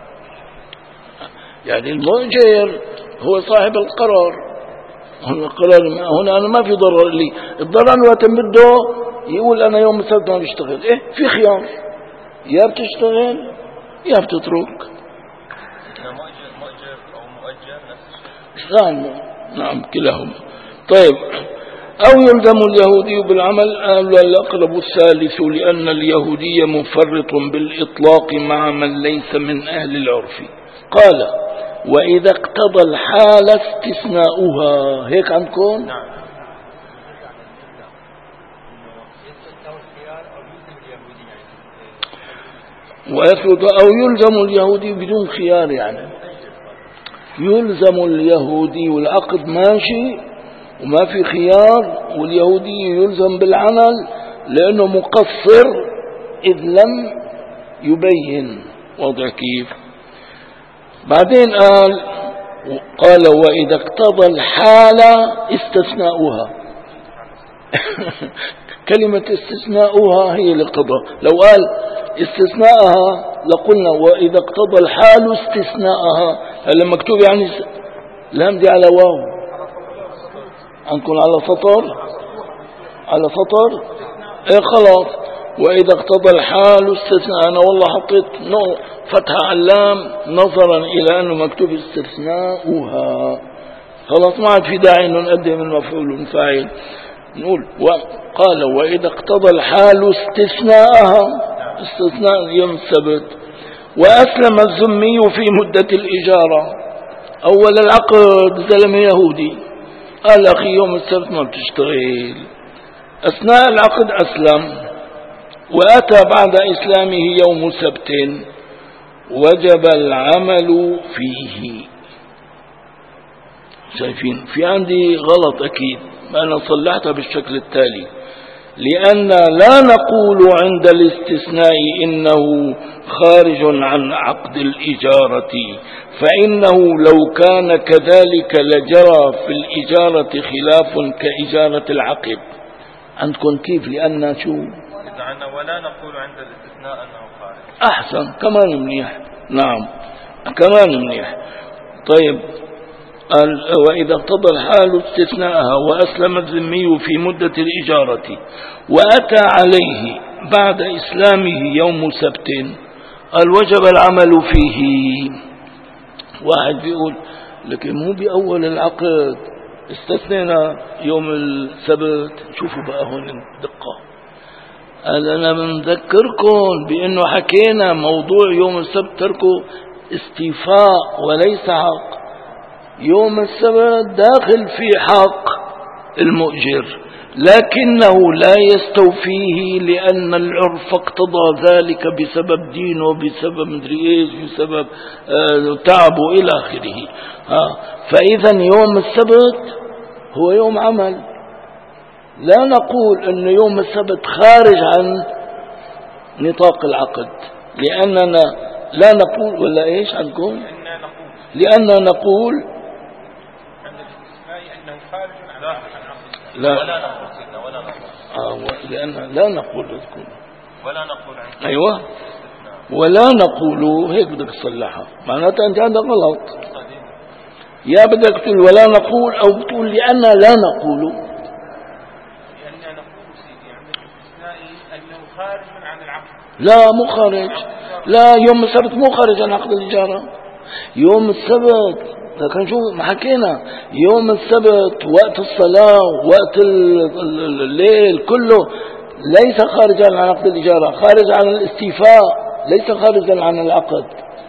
يعني المؤجر هو صاحب القرار، القرار هنا أنا ما في ضرر لي. الضرر وقت بده يقول أنا يوم السبت ما بشتغل، إيه في خيار، يا بتشتغل يا بتترك. مؤجر مؤجر أو مؤجر نفس نعم نعم كلاهما. طيب، أو يلزم اليهودي بالعمل. قال الأقرب الثالث لأن اليهودي مفرط بالإطلاق مع من ليس من أهل العرف. قال وإذا اقتضى الحال استثناؤها. هيك عندكم؟ نعم. ويثبت أو يلزم اليهودي بدون خيار، يعني يلزم اليهودي والعقد ماشي وما في خيار، واليهودي يلزم بالعمل لأنه مقصر إذ لم يبين. وضع كيف؟ بعدين قال قال وإذا اقتضى الحالة استثناؤها. كلمة استثناؤها هي القضاء. لو قال استثناءها لقلنا وإذا اقتضى الحال استثناءها. هل مكتوب يعني لام دي على واو؟ أنكم على سطر على سطر ايه خلاص. وإذا اقتضى الحال استثناء. أنا والله حطيت فتح علام نظرا إلى أنه مكتوب استثناؤها. خلاص ما عاد في داعي أن نقدم المفعول فاعل. نقول وقال وإذا اقتضى الحال استثناءها، استثناء يوم السبت. وأسلم الذمي في مدة الإجارة. أول العقد زلمة يهودي قال أخي يوم السبت ما بتشتغل، أثناء العقد أسلم، وأتى بعد إسلامه يوم سبت وجب العمل فيه. شايفين في عندي غلط أكيد، أنا صلحتها بالشكل التالي: لأن لا نقول عند الاستثناء إنه خارج عن عقد الإجارة، فإنه لو كان كذلك لجرى في الإجارة خلاف كإجارة العقد. عندكم كيف؟ لأن شو ولا نقول عند الاستثناء أنه خارج. أحسن، كمان منيح. نعم كمان منيح. طيب قال وإذا اقتضى الحال استثناءها وأسلم الذمي في مدة الإجارة وأتى عليه بعد إسلامه يوم سبت قال وجب العمل فيه. واحد بيقول لكن مو بأول العقد استثنينا يوم السبت. شوفوا بقى هون دقة. قال أنا بنذكركم بأنه حكينا موضوع يوم السبت تركه استيفاء وليس حق. يوم السبت داخل في حق المؤجر لكنه لا يستوفيه لأن العرف اقتضى ذلك بسبب دينه، بسبب مدري ايش، بسبب آه تعبه إلى آخره. آه فإذا يوم السبت هو يوم عمل. لا نقول أن يوم السبت خارج عن نطاق العقد، لأننا لا نقول ولا إيش عندكم؟ لأننا نقول لا ولا نقول سيدنا ولا نقول آه لأن لا نقول اذكر ولا نقول عن أيوة ولا نقول هيك بدك تصلحها، معناتها أنت عندك غلط. يا بدك تقول ولا نقول أو بتقول لأن لا نقول. لأن نقول سيدي عند الاستثناء أنه خارج عن العقد. لا مو خارج. لا يوم السبت مو خارج عن عقد الإجارة. يوم السبت لكن شو ما حكينا يوم السبت وقت الصلاة وقت الليل كله ليس خارجا عن عقد الإجارة، خارج عن الاستيفاء ليس خارجا عن العقد.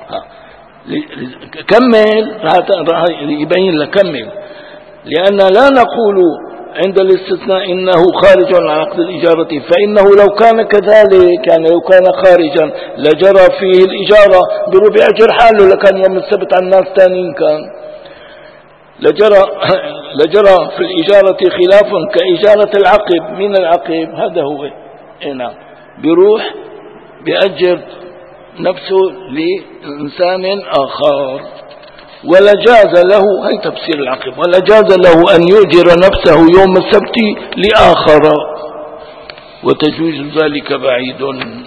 كمل راح يبين لك كمل. لأن لا نقول عند الاستثناء إنه خارج عن عقد الإجارة، فإنه لو كان كذلك يعني لو كان خارجا لجرى فيه الإجارة بربع أجر حاله، لكان يوم السبت عن الناس تانين كان لجرى لجرى في الإجارة خلاف كإجارة العقب. من العقب هذا هو هنا بيروح بيأجر نفسه لإنسان آخر، ولا جاز له هي تفسير العقب ولا جاز له أن يؤجر نفسه يوم السبت لآخر، وتجوز ذلك بعيد.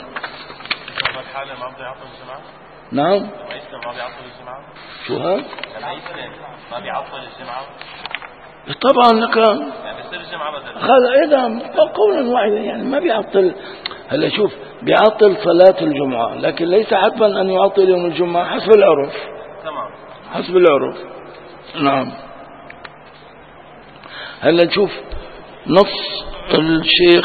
نعم شو هذا؟ ما بيعطل الجمعة طبعا لك يعني بيصير الجمعة بدل هذا إذا قولا واحدا يعني ما بيعطل. هلا شوف بيعطل صلاة الجمعة لكن ليس حتما أن يعطل يوم الجمعة حسب العرف. تمام حسب العرف. نعم. هلا نشوف نص الشيخ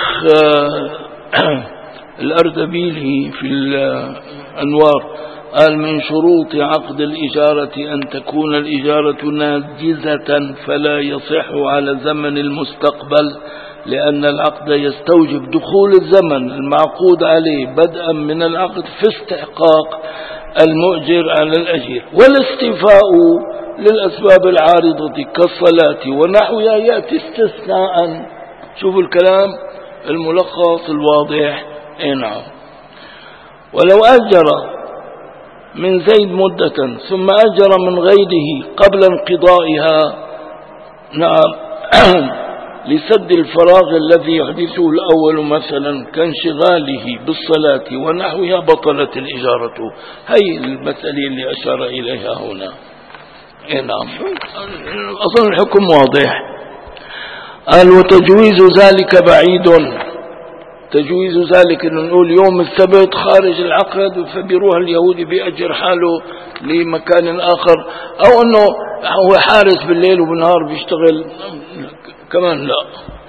الأردبيلي في الأنوار قال من شروط عقد الإجارة أن تكون الإجارة ناجزة فلا يصح على زمن المستقبل لأن العقد يستوجب دخول الزمن المعقود عليه بدءا من العقد في استحقاق المؤجر على الأجير. والاستيفاء للأسباب العارضة كالصلاة ونحوها يأتي استثناء. شوفوا الكلام الملخص الواضح. نعم. ولو أجر من زيد مدة ثم أجر من غيره قبل انقضائها، نعم، لسد الفراغ الذي يحدثه الأول مثلا كانشغاله بالصلاة ونحوها بطلت الإجارة. هي المسألة اللي أشار إليها هنا. نعم، أظن الحكم واضح. قال وتجويز ذلك بعيد. تجويز ذلك أنه نقول يوم السبت خارج العقد فبيروح اليهودي بيأجر حاله لمكان آخر، أو أنه هو حارس بالليل وبالنهار بيشتغل كمان لا،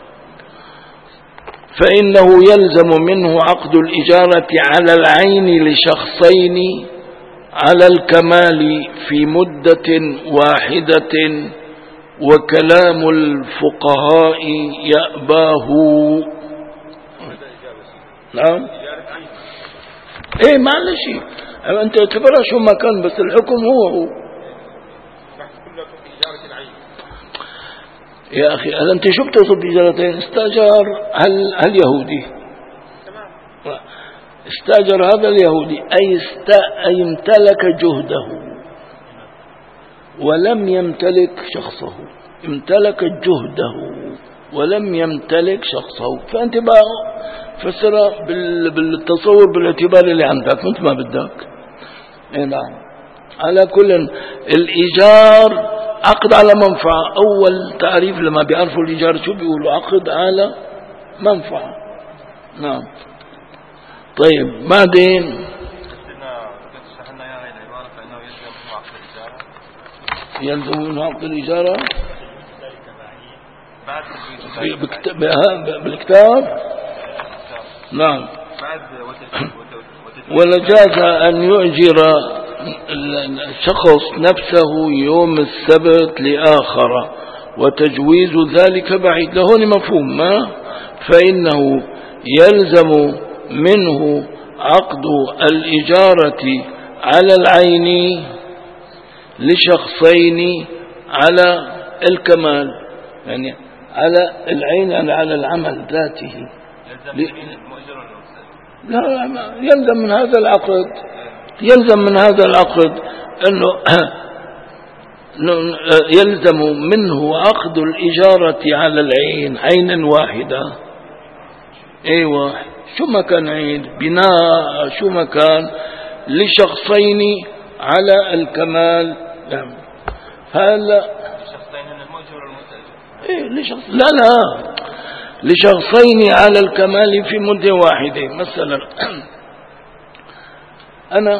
فإنه يلزم منه عقد الإجارة على العين لشخصين على الكمال في مدة واحدة، وكلام الفقهاء يأباه. نعم. ايه معلش انت اعتبرها شو ما كان، بس الحكم هو هو يا اخي. هل انت شو بتقصد بإجارتين؟ استاجر هل هل يهودي استاجر هذا اليهودي أي, است... أي امتلك جهده ولم يمتلك شخصه. امتلك جهده ولم يمتلك شخصه. فأنت بقى فسر بال... بالتصور بالاعتبار اللي عندك انت ما بدك. نعم. على كل الإيجار عقد على منفعة. أول تعريف لما بيعرفوا الإيجار شو بيقولوا؟ عقد على منفعة. نعم. طيب بعدين يلزم منه عقد الإجارة بالكتاب. نعم. ولا جاز أن يؤجر الشخص نفسه يوم السبت لآخر وتجويز ذلك بعيد. لهون مفهوم ما فإنه يلزم منه عقد الإجارة على العين لشخصين على الكمال، يعني على العين يعني على العمل ذاته. لا يلزم من هذا العقد يلزم من هذا العقد أنه يلزم منه عقد الإجارة على العين عينا واحدة. ايوه شو ما كان عين بناء شو ما كان لشخصين على الكمال. نعم. هلا شخصين المؤجر والمستأجر. ايه لشخص لا لا لشخصين على الكمال في مدة واحدة. مثلا أنا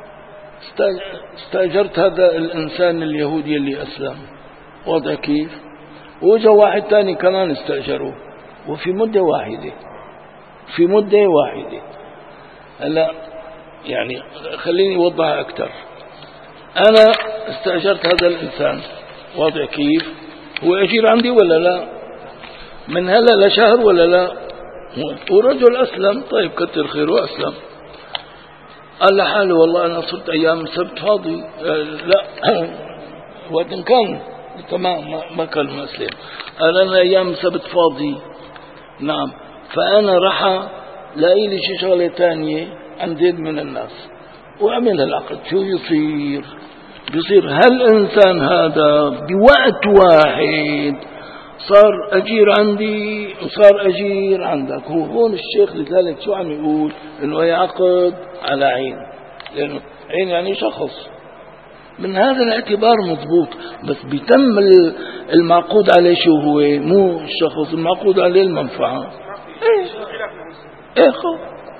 استأجرت هذا الإنسان اليهودي اللي أسلم، وضع كيف، وجا واحد تاني كمان استأجره وفي مدة واحدة في مدة واحدة. هلا يعني خليني أوضحها أكثر. أنا استأجرت هذا الإنسان، وضع كيف، هو أجير عندي ولا لا؟ من هلا لشهر ولا لا؟ ورجل أسلم. طيب كتر خيره أسلم. قال لحاله والله أنا صرت أيام سبت فاضي. آه لا وقت كان تمام ما كان مسلم. قال أنا أيام سبت فاضي. نعم. فأنا راح لاقي لي شي شغلة تانية عند زيد من الناس وعمل العقد. شو يصير؟ بيصير هالإنسان هذا بوقت واحد صار أجير عندي وصار أجير عندك. هو هون الشيخ لذلك شو عم يقول؟ إنه هي عقد على عين، لأنه عين يعني شخص. من هذا الاعتبار مضبوط، بس بيتم المعقود عليه شو هو؟ مو الشخص المعقود عليه المنفعة. ايه ايه خو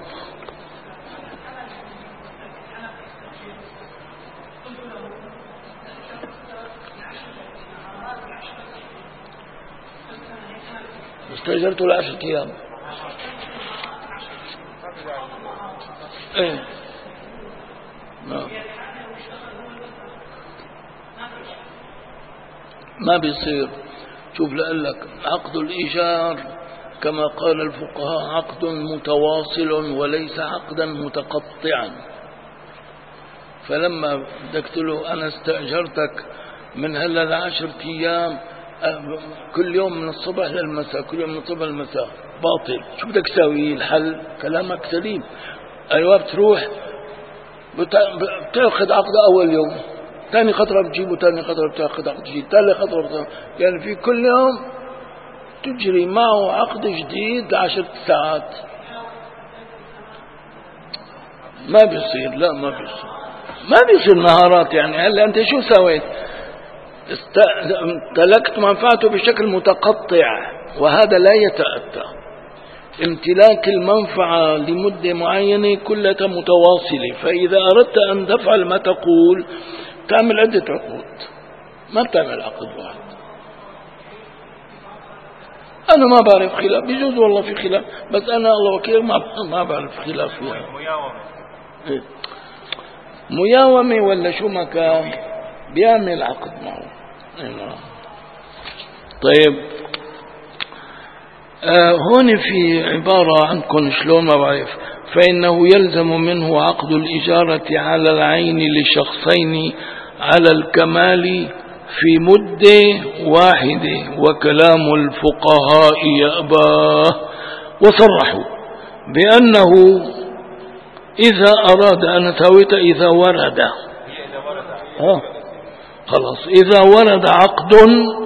استأجرته لعشرة أيام. ايه نعم. ما بيصير. شوف لقلك عقد الإيجار كما قال الفقهاء عقد متواصل وليس عقدا متقطعا. فلما بدك له أنا استأجرتك من هلا لعشرة أيام كل يوم من الصبح للمساء، كل يوم من الصبح للمساء، باطل. شو بدك تساوي؟ الحل كلامك سليم. أيوة بتروح بتاخذ عقد أول يوم، ثاني خطرة بتجيبه، ثاني خطرة بتاخذ عقد جديد، ثالث خطرة بتاخذ، يعني في كل يوم تجري معه عقد جديد عشر ساعات. ما بيصير، لا ما بيصير، ما بيصير نهارات. يعني هلا أنت شو سويت؟ امتلكت منفعته بشكل متقطع، وهذا لا يتأتى. امتلاك المنفعة لمدة معينة كلها متواصلة، فإذا أردت أن تفعل ما تقول تعمل عدة عقود، ما بتعمل عقد واحد. أنا ما بعرف خلاف، بيجوز والله في خلاف، بس أنا الله وكيل ما ما بعرف خلاف فيها. مياومة مياومة ولا شو ما كان بيعمل عقد معه. طيب آه هون في عبارة عندكم شلون ما بعرف، فإنه يلزم منه عقد الإجارة على العين لشخصين على الكمال في مدة واحدة، وكلام الفقهاء يأباه. وصرحوا بأنه إذا أراد، أنا سويت إذا ورد آه خلاص، إذا ورد عقد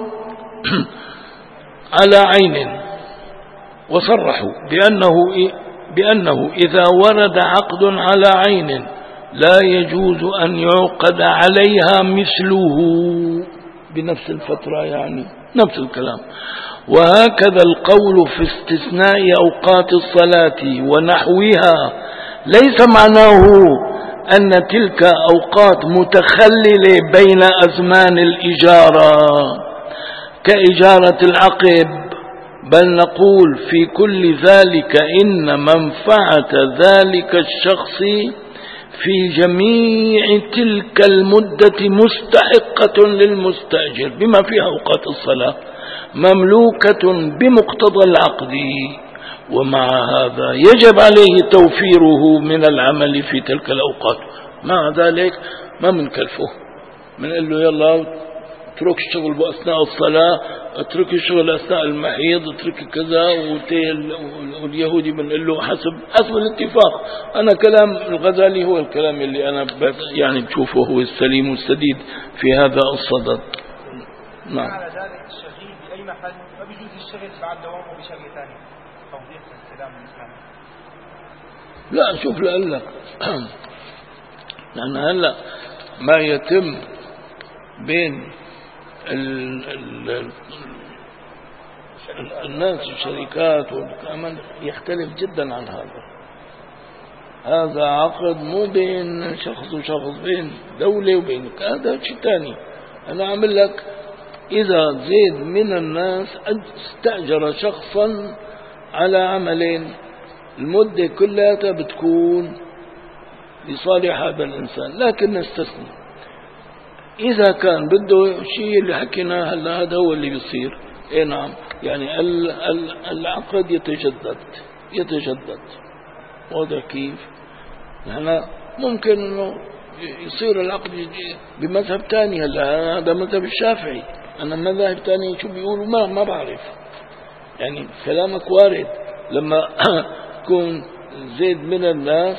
على عين، وصرحوا بأنه بأنه إذا ورد عقد على عين لا يجوز أن يعقد عليها مثله بنفس الفترة، يعني نفس الكلام. وهكذا القول في استثناء أوقات الصلاة ونحوها ليس معناه أن تلك أوقات متخللة بين أزمان الإجارة كإجارة العقب، بل نقول في كل ذلك إن منفعة ذلك الشخص في جميع تلك المدة مستحقة للمستأجر بما فيها أوقات الصلاة، مملوكة بمقتضى العقد، ومع هذا يجب عليه توفيره من العمل في تلك الأوقات. مع ذلك ما منكلفه، منقول له يلا اترك الشغل بأثناء الصلاة، اترك الشغل أثناء المحيض، اترك كذا، واليهودي بنقول له حسب حسب الاتفاق. أنا كلام الغزالي هو الكلام اللي أنا يعني بشوفه هو السليم والسديد في هذا الصدد. نعم. على ذلك الشغيل بأي محل ما بيجوز الشغل بعد دوامه بشغل ثاني، توضيح السلام الإسلامي. لا شوف لألك لأن هلا ما يتم بين ال ال الناس الشركات والكلام يختلف جدا عن هذا. هذا عقد مو بين شخص وشخص، بين دولة وبينك، هذا شيء ثاني. أنا أعمل لك إذا زيد من الناس استأجر شخصا على عملين، المدة كلها بتكون لصالح هذا الإنسان، لكن نستثني إذا كان بده شيء اللي حكيناه هلا، هذا هو اللي بيصير. إيه نعم، يعني العقد يتجدد يتجدد وهذا كيف؟ نحن ممكن إنه يصير العقد بمذهب ثاني. هلا هذا مذهب الشافعي، أنا مذهب ثاني شو بيقولوا ما ما بعرف. يعني كلامك وارد لما تكون زيد من الناس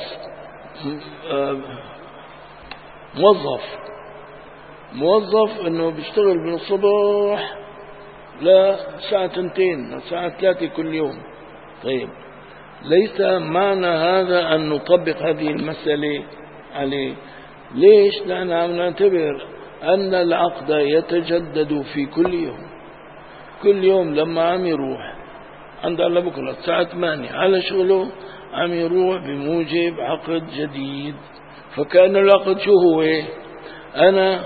موظف موظف انه بيشتغل من الصبح لساعة تنتين لساعة ثلاثة كل يوم. طيب ليس معنى هذا أن نطبق هذه المسألة عليه. ليش؟ لأن عم نعتبر أن العقد يتجدد في كل يوم. كل يوم لما عم يروح عند على بكرة الساعة ثمانية على شغله عم يروح بموجب عقد جديد. فكأن العقد شو هو؟ أنا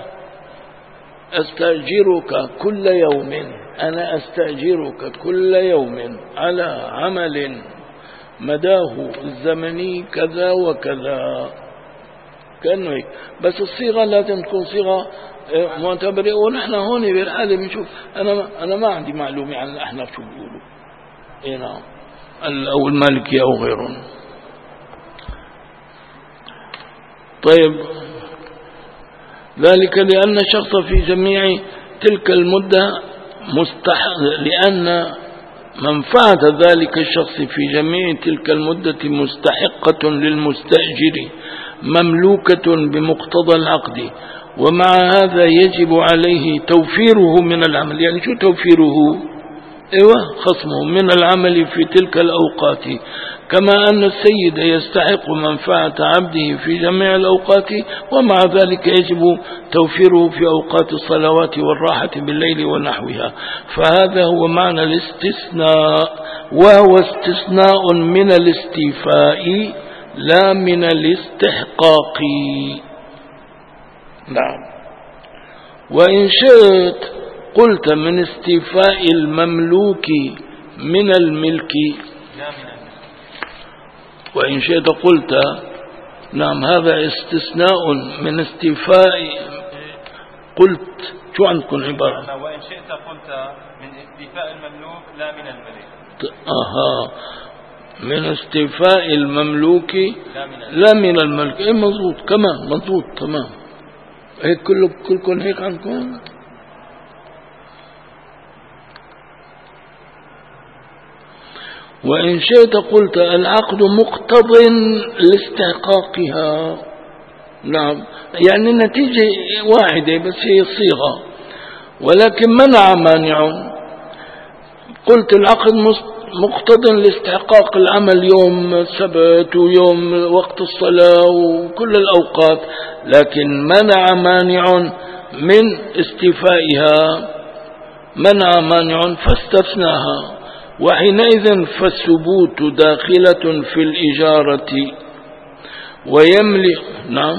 أستأجرك كل يوم أنا أستأجرك كل يوم على عمل مداه الزمني كذا وكذا، كأنه هيك. بس الصيغة لازم تكون صيغة معتبرة. ونحن هون بالحالة بنشوف، أنا أنا ما عندي معلومة عن الأحناف شو بيقولوا، إيه نعم، أو المالكي أو غيرهم. طيب، ذلك لأن الشخص في جميع تلك المدة مستحق، لأن منفعة ذلك الشخص في جميع تلك المدة مستحقة للمستأجر مملوكة بمقتضى العقد، ومع هذا يجب عليه توفيره من العمل. يعني شو توفيره؟ ايوه، خصمه من العمل في تلك الأوقات، كما أن السيد يستحق منفعة عبده في جميع الأوقات، ومع ذلك يجب توفيره في أوقات الصلوات والراحة بالليل ونحوها. فهذا هو معنى الاستثناء، وهو استثناء من الاستيفاء لا من الاستحقاق. نعم. وإن شئت قلت من استيفاء المملوك من الملك، وإن شئت قلت نعم هذا استثناء من استيفاء. قلت شو عندكم عبارة؟ وإن شئت قلت من استيفاء المملوك لا من الملك. أها، من استيفاء المملوك لا من الملك. إيه مضبوط، كمان مضبوط تمام. هيك كله كلكم هيك عندكم. وإن شئت قلت العقد مقتض لاستحقاقها. نعم، يعني النتيجة واحدة بس هي الصيغة، ولكن منع مانع. قلت العقد مقتض لاستحقاق العمل يوم السبت ويوم وقت الصلاة وكل الأوقات، لكن منع مانع من استيفائها، منع مانع فاستثناها، وحينئذ فالثبوت داخلة في الإجارة ويملك. نعم،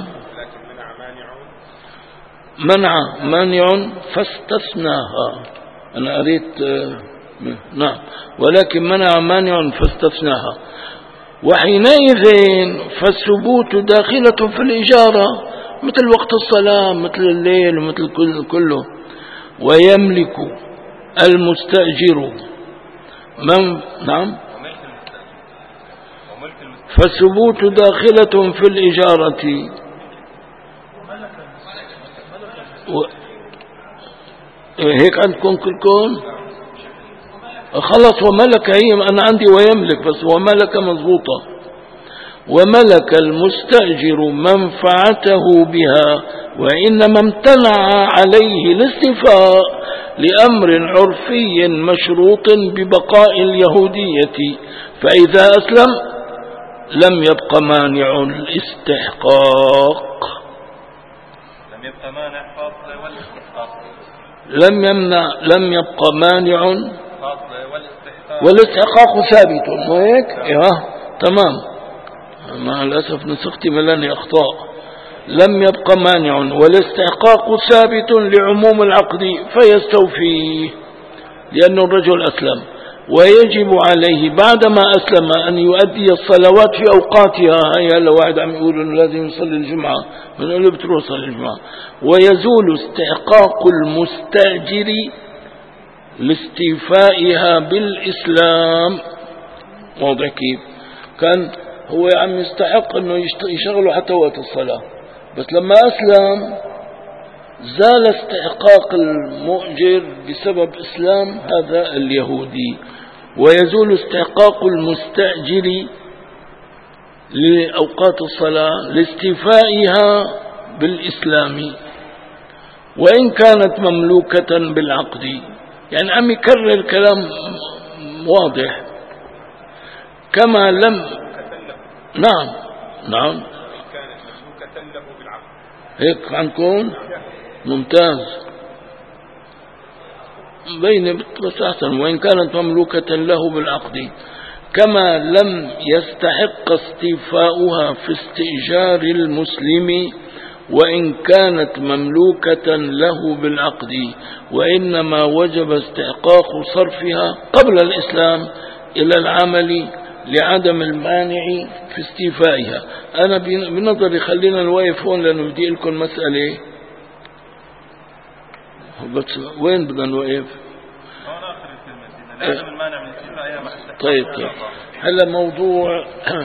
منع مانع فاستثناها. أنا قريت نعم، ولكن منع مانع فاستثناها، وحينئذ فالثبوت داخلة في الإجارة، مثل وقت الصلاة مثل الليل مثل كله. ويملك المستأجر من نعم فالثبوت داخلة في الإجارة و... هيك عندكم كلكم خلص. وملك، هي أنا عندي ويملك بس، وملك مضبوطة. وملك المستأجر منفعته بها، وإنما امتنع عليه الاستيفاء لأمر عرفي مشروط ببقاء اليهودية، فإذا أسلم لم يبق مانع الاستحقاق. لم يبق مانع فاصل والاستحقاق. لم يمنع لم يبق مانع والاستحقاق والاستحقاق ثابت. وهيك ايوه تمام. مع الأسف نسختي ملاني أخطاء. لم يبق مانع والاستحقاق ثابت لعموم العقد فيستوفيه، لأن الرجل أسلم، ويجب عليه بعدما أسلم أن يؤدي الصلوات في أوقاتها. هيا لو واحد عم يقول إنه لازم يصلي الجمعة، من اللي بتروح صلي الجمعة. ويزول استحقاق المستأجر لاستيفائها بالإسلام. واضح كيف؟ كان هو عم يستحق إنه يشغله حتى وقت الصلاة، بس لما أسلم زال استحقاق المؤجر بسبب إسلام هذا اليهودي. ويزول استحقاق المستأجر لأوقات الصلاة لاستيفائها بالإسلام، وإن كانت مملوكة بالعقد. يعني عم يكرر كلام واضح. كما لم نعم نعم هيك عنكم ممتاز بين بس أحسن. وإن كانت مملوكة له بالعقد، كما لم يستحق استيفاؤها في استئجار المسلم وإن كانت مملوكة له بالعقد، وإنما وجب استحقاق صرفها قبل الإسلام إلى العمل لعدم المانع في استيفائها. أنا بنظري خلينا نوقف هون لأنه بدي لكم مسألة، بس وين بدنا نوقف؟ هون آخر الكلمة. لعدم المانع من طيب طيب هلا موضوع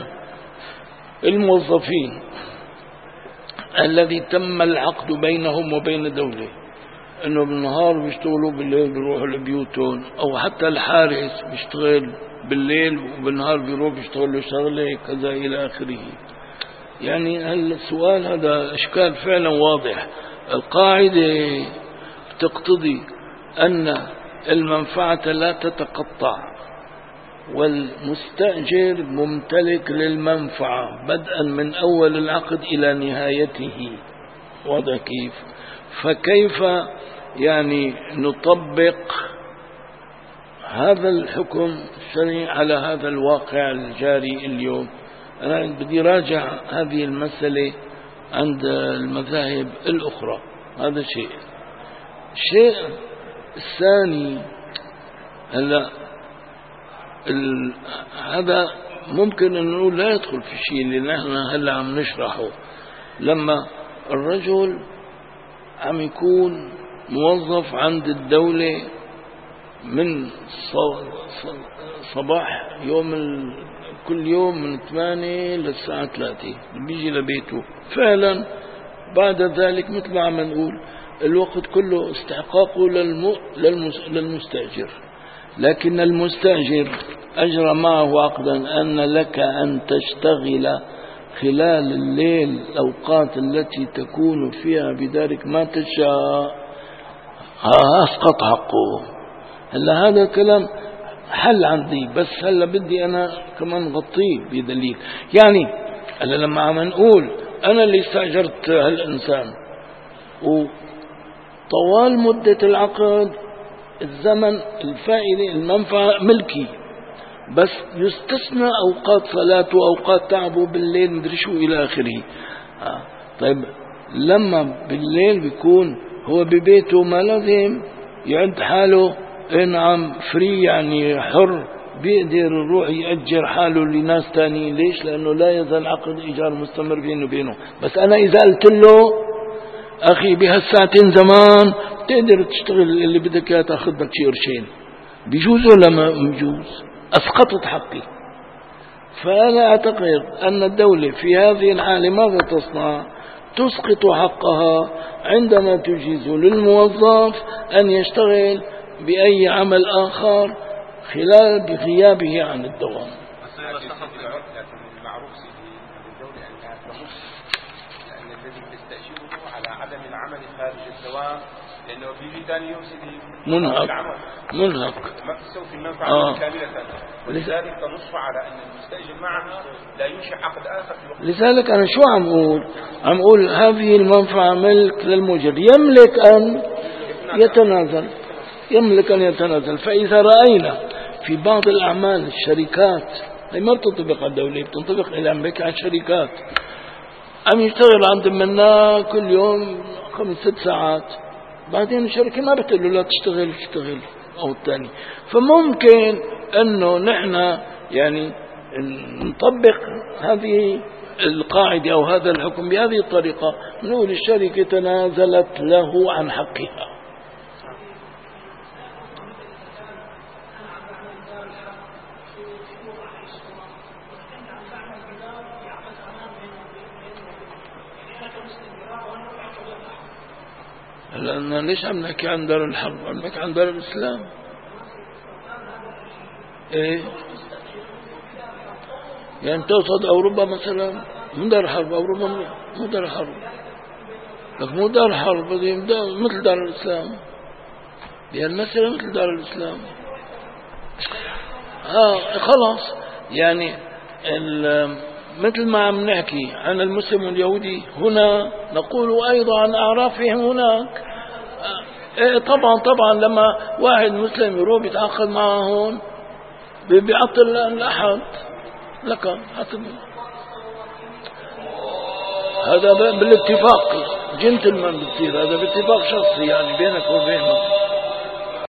الموظفين الذي تم العقد بينهم وبين دولة انه بالنهار بيشتغلوا بالليل بيروحوا لبيوتهم، او حتى الحارس بيشتغل بالليل وبالنهار بيروح بيشتغل له شغله كذا الى اخره. يعني السؤال هذا اشكال فعلا واضح. القاعدة تقتضي ان المنفعة لا تتقطع، والمستأجر ممتلك للمنفعة بدءا من أول العقد إلى نهايته. واضح كيف؟ فكيف يعني نطبق هذا الحكم الشرعي على هذا الواقع الجاري اليوم؟ أنا بدي راجع هذه المسألة عند المذاهب الأخرى. هذا شيء. الشيء الثاني، هلا هذا ممكن أن نقول لا يدخل في الشيء اللي نحن هلا عم نشرحه. لما الرجل عم يكون موظف عند الدولة من صباح يوم كل يوم من ثمانية للساعة ثلاثة بيجي لبيته، فعلا بعد ذلك مثل ما عم نقول الوقت كله استحقاقه للمستأجر، لكن المستأجر أجرى معه عقدا أن لك أن تشتغل خلال الليل الأوقات التي تكون فيها بدارك ما تشاء، أسقط حقه. هلا هذا الكلام حل عندي، بس هلا بدي أنا كمان غطيه بدليل. يعني هلا لما عم نقول أنا اللي استأجرت هالإنسان وطوال مدة العقد الزمن الفائدة المنفعة ملكي، بس يستثنى أوقات صلاته وأوقات تعبه بالليل مدري شو إلى آخره. آه. طيب لما بالليل بيكون هو ببيته ما لازم يعد حاله نعم فري، يعني حر، بيقدر يروح يأجر حاله لناس تاني. ليش؟ لأنه لا يزال عقد إيجار مستمر بينه وبينه. بس أنا إذا قلت له أخي بهالساعتين زمان تقدر تشتغل اللي بدك إياه تاخذ لك شي قرشين، بيجوز ولا ما بيجوز؟ أسقطت حقي. فأنا أعتقد أن الدولة في هذه الحالة ماذا تصنع؟ تسقط حقها عندما تجيز للموظف أن يشتغل بأي عمل آخر خلال بغيابه عن الدوام. لكن المعروف سيدي الدولة أنها تنص، لأن الذي تستأجره على عدم العمل خارج الدوام، لأنه بيجي ثاني يوم سيدي منهك منهك ما تستوفي المنفعة آه. كاملة، ولذلك تنص على أن المستأجر معه لا ينشئ عقد آخر في الوقت. لذلك أنا شو عم أقول؟ عم أقول هذه المنفعة ملك للمؤجر، يملك أن يتنازل يملك أن يتنازل. فإذا رأينا في بعض الأعمال الشركات، هي ما بتنطبق على الدولة، بتنطبق إلى أمريكا على الشركات، عم يشتغل عند منا كل يوم خمس ست ساعات، بعدين الشركة ما بتقول له لا تشتغل تشتغل أو الثاني. فممكن أنه نحن يعني نطبق هذه القاعدة أو هذا الحكم بهذه الطريقة، نقول الشركة تنازلت له عن حقها. لأننا ليش عم نحكي عن دار الحرب؟ عم نحكي عن دار الإسلام. إيه يعني تقصد أوروبا مثلا مو دار حرب؟ أوروبا مو دار حرب، لك مو دار حرب مثل دار الإسلام، يعني المسألة مثل دار الإسلام. آه خلاص، يعني مثل ما عم نحكي عن المسلم واليهودي هنا نقول أيضا عن أعرافهم هناك. إيه طبعا طبعا لما واحد مسلم يروح يتعاقد معه هون بيعطل الأحد لك عطل. هذا بالاتفاق جنتلمان بتصير، هذا باتفاق شخصي يعني بينك وبينه.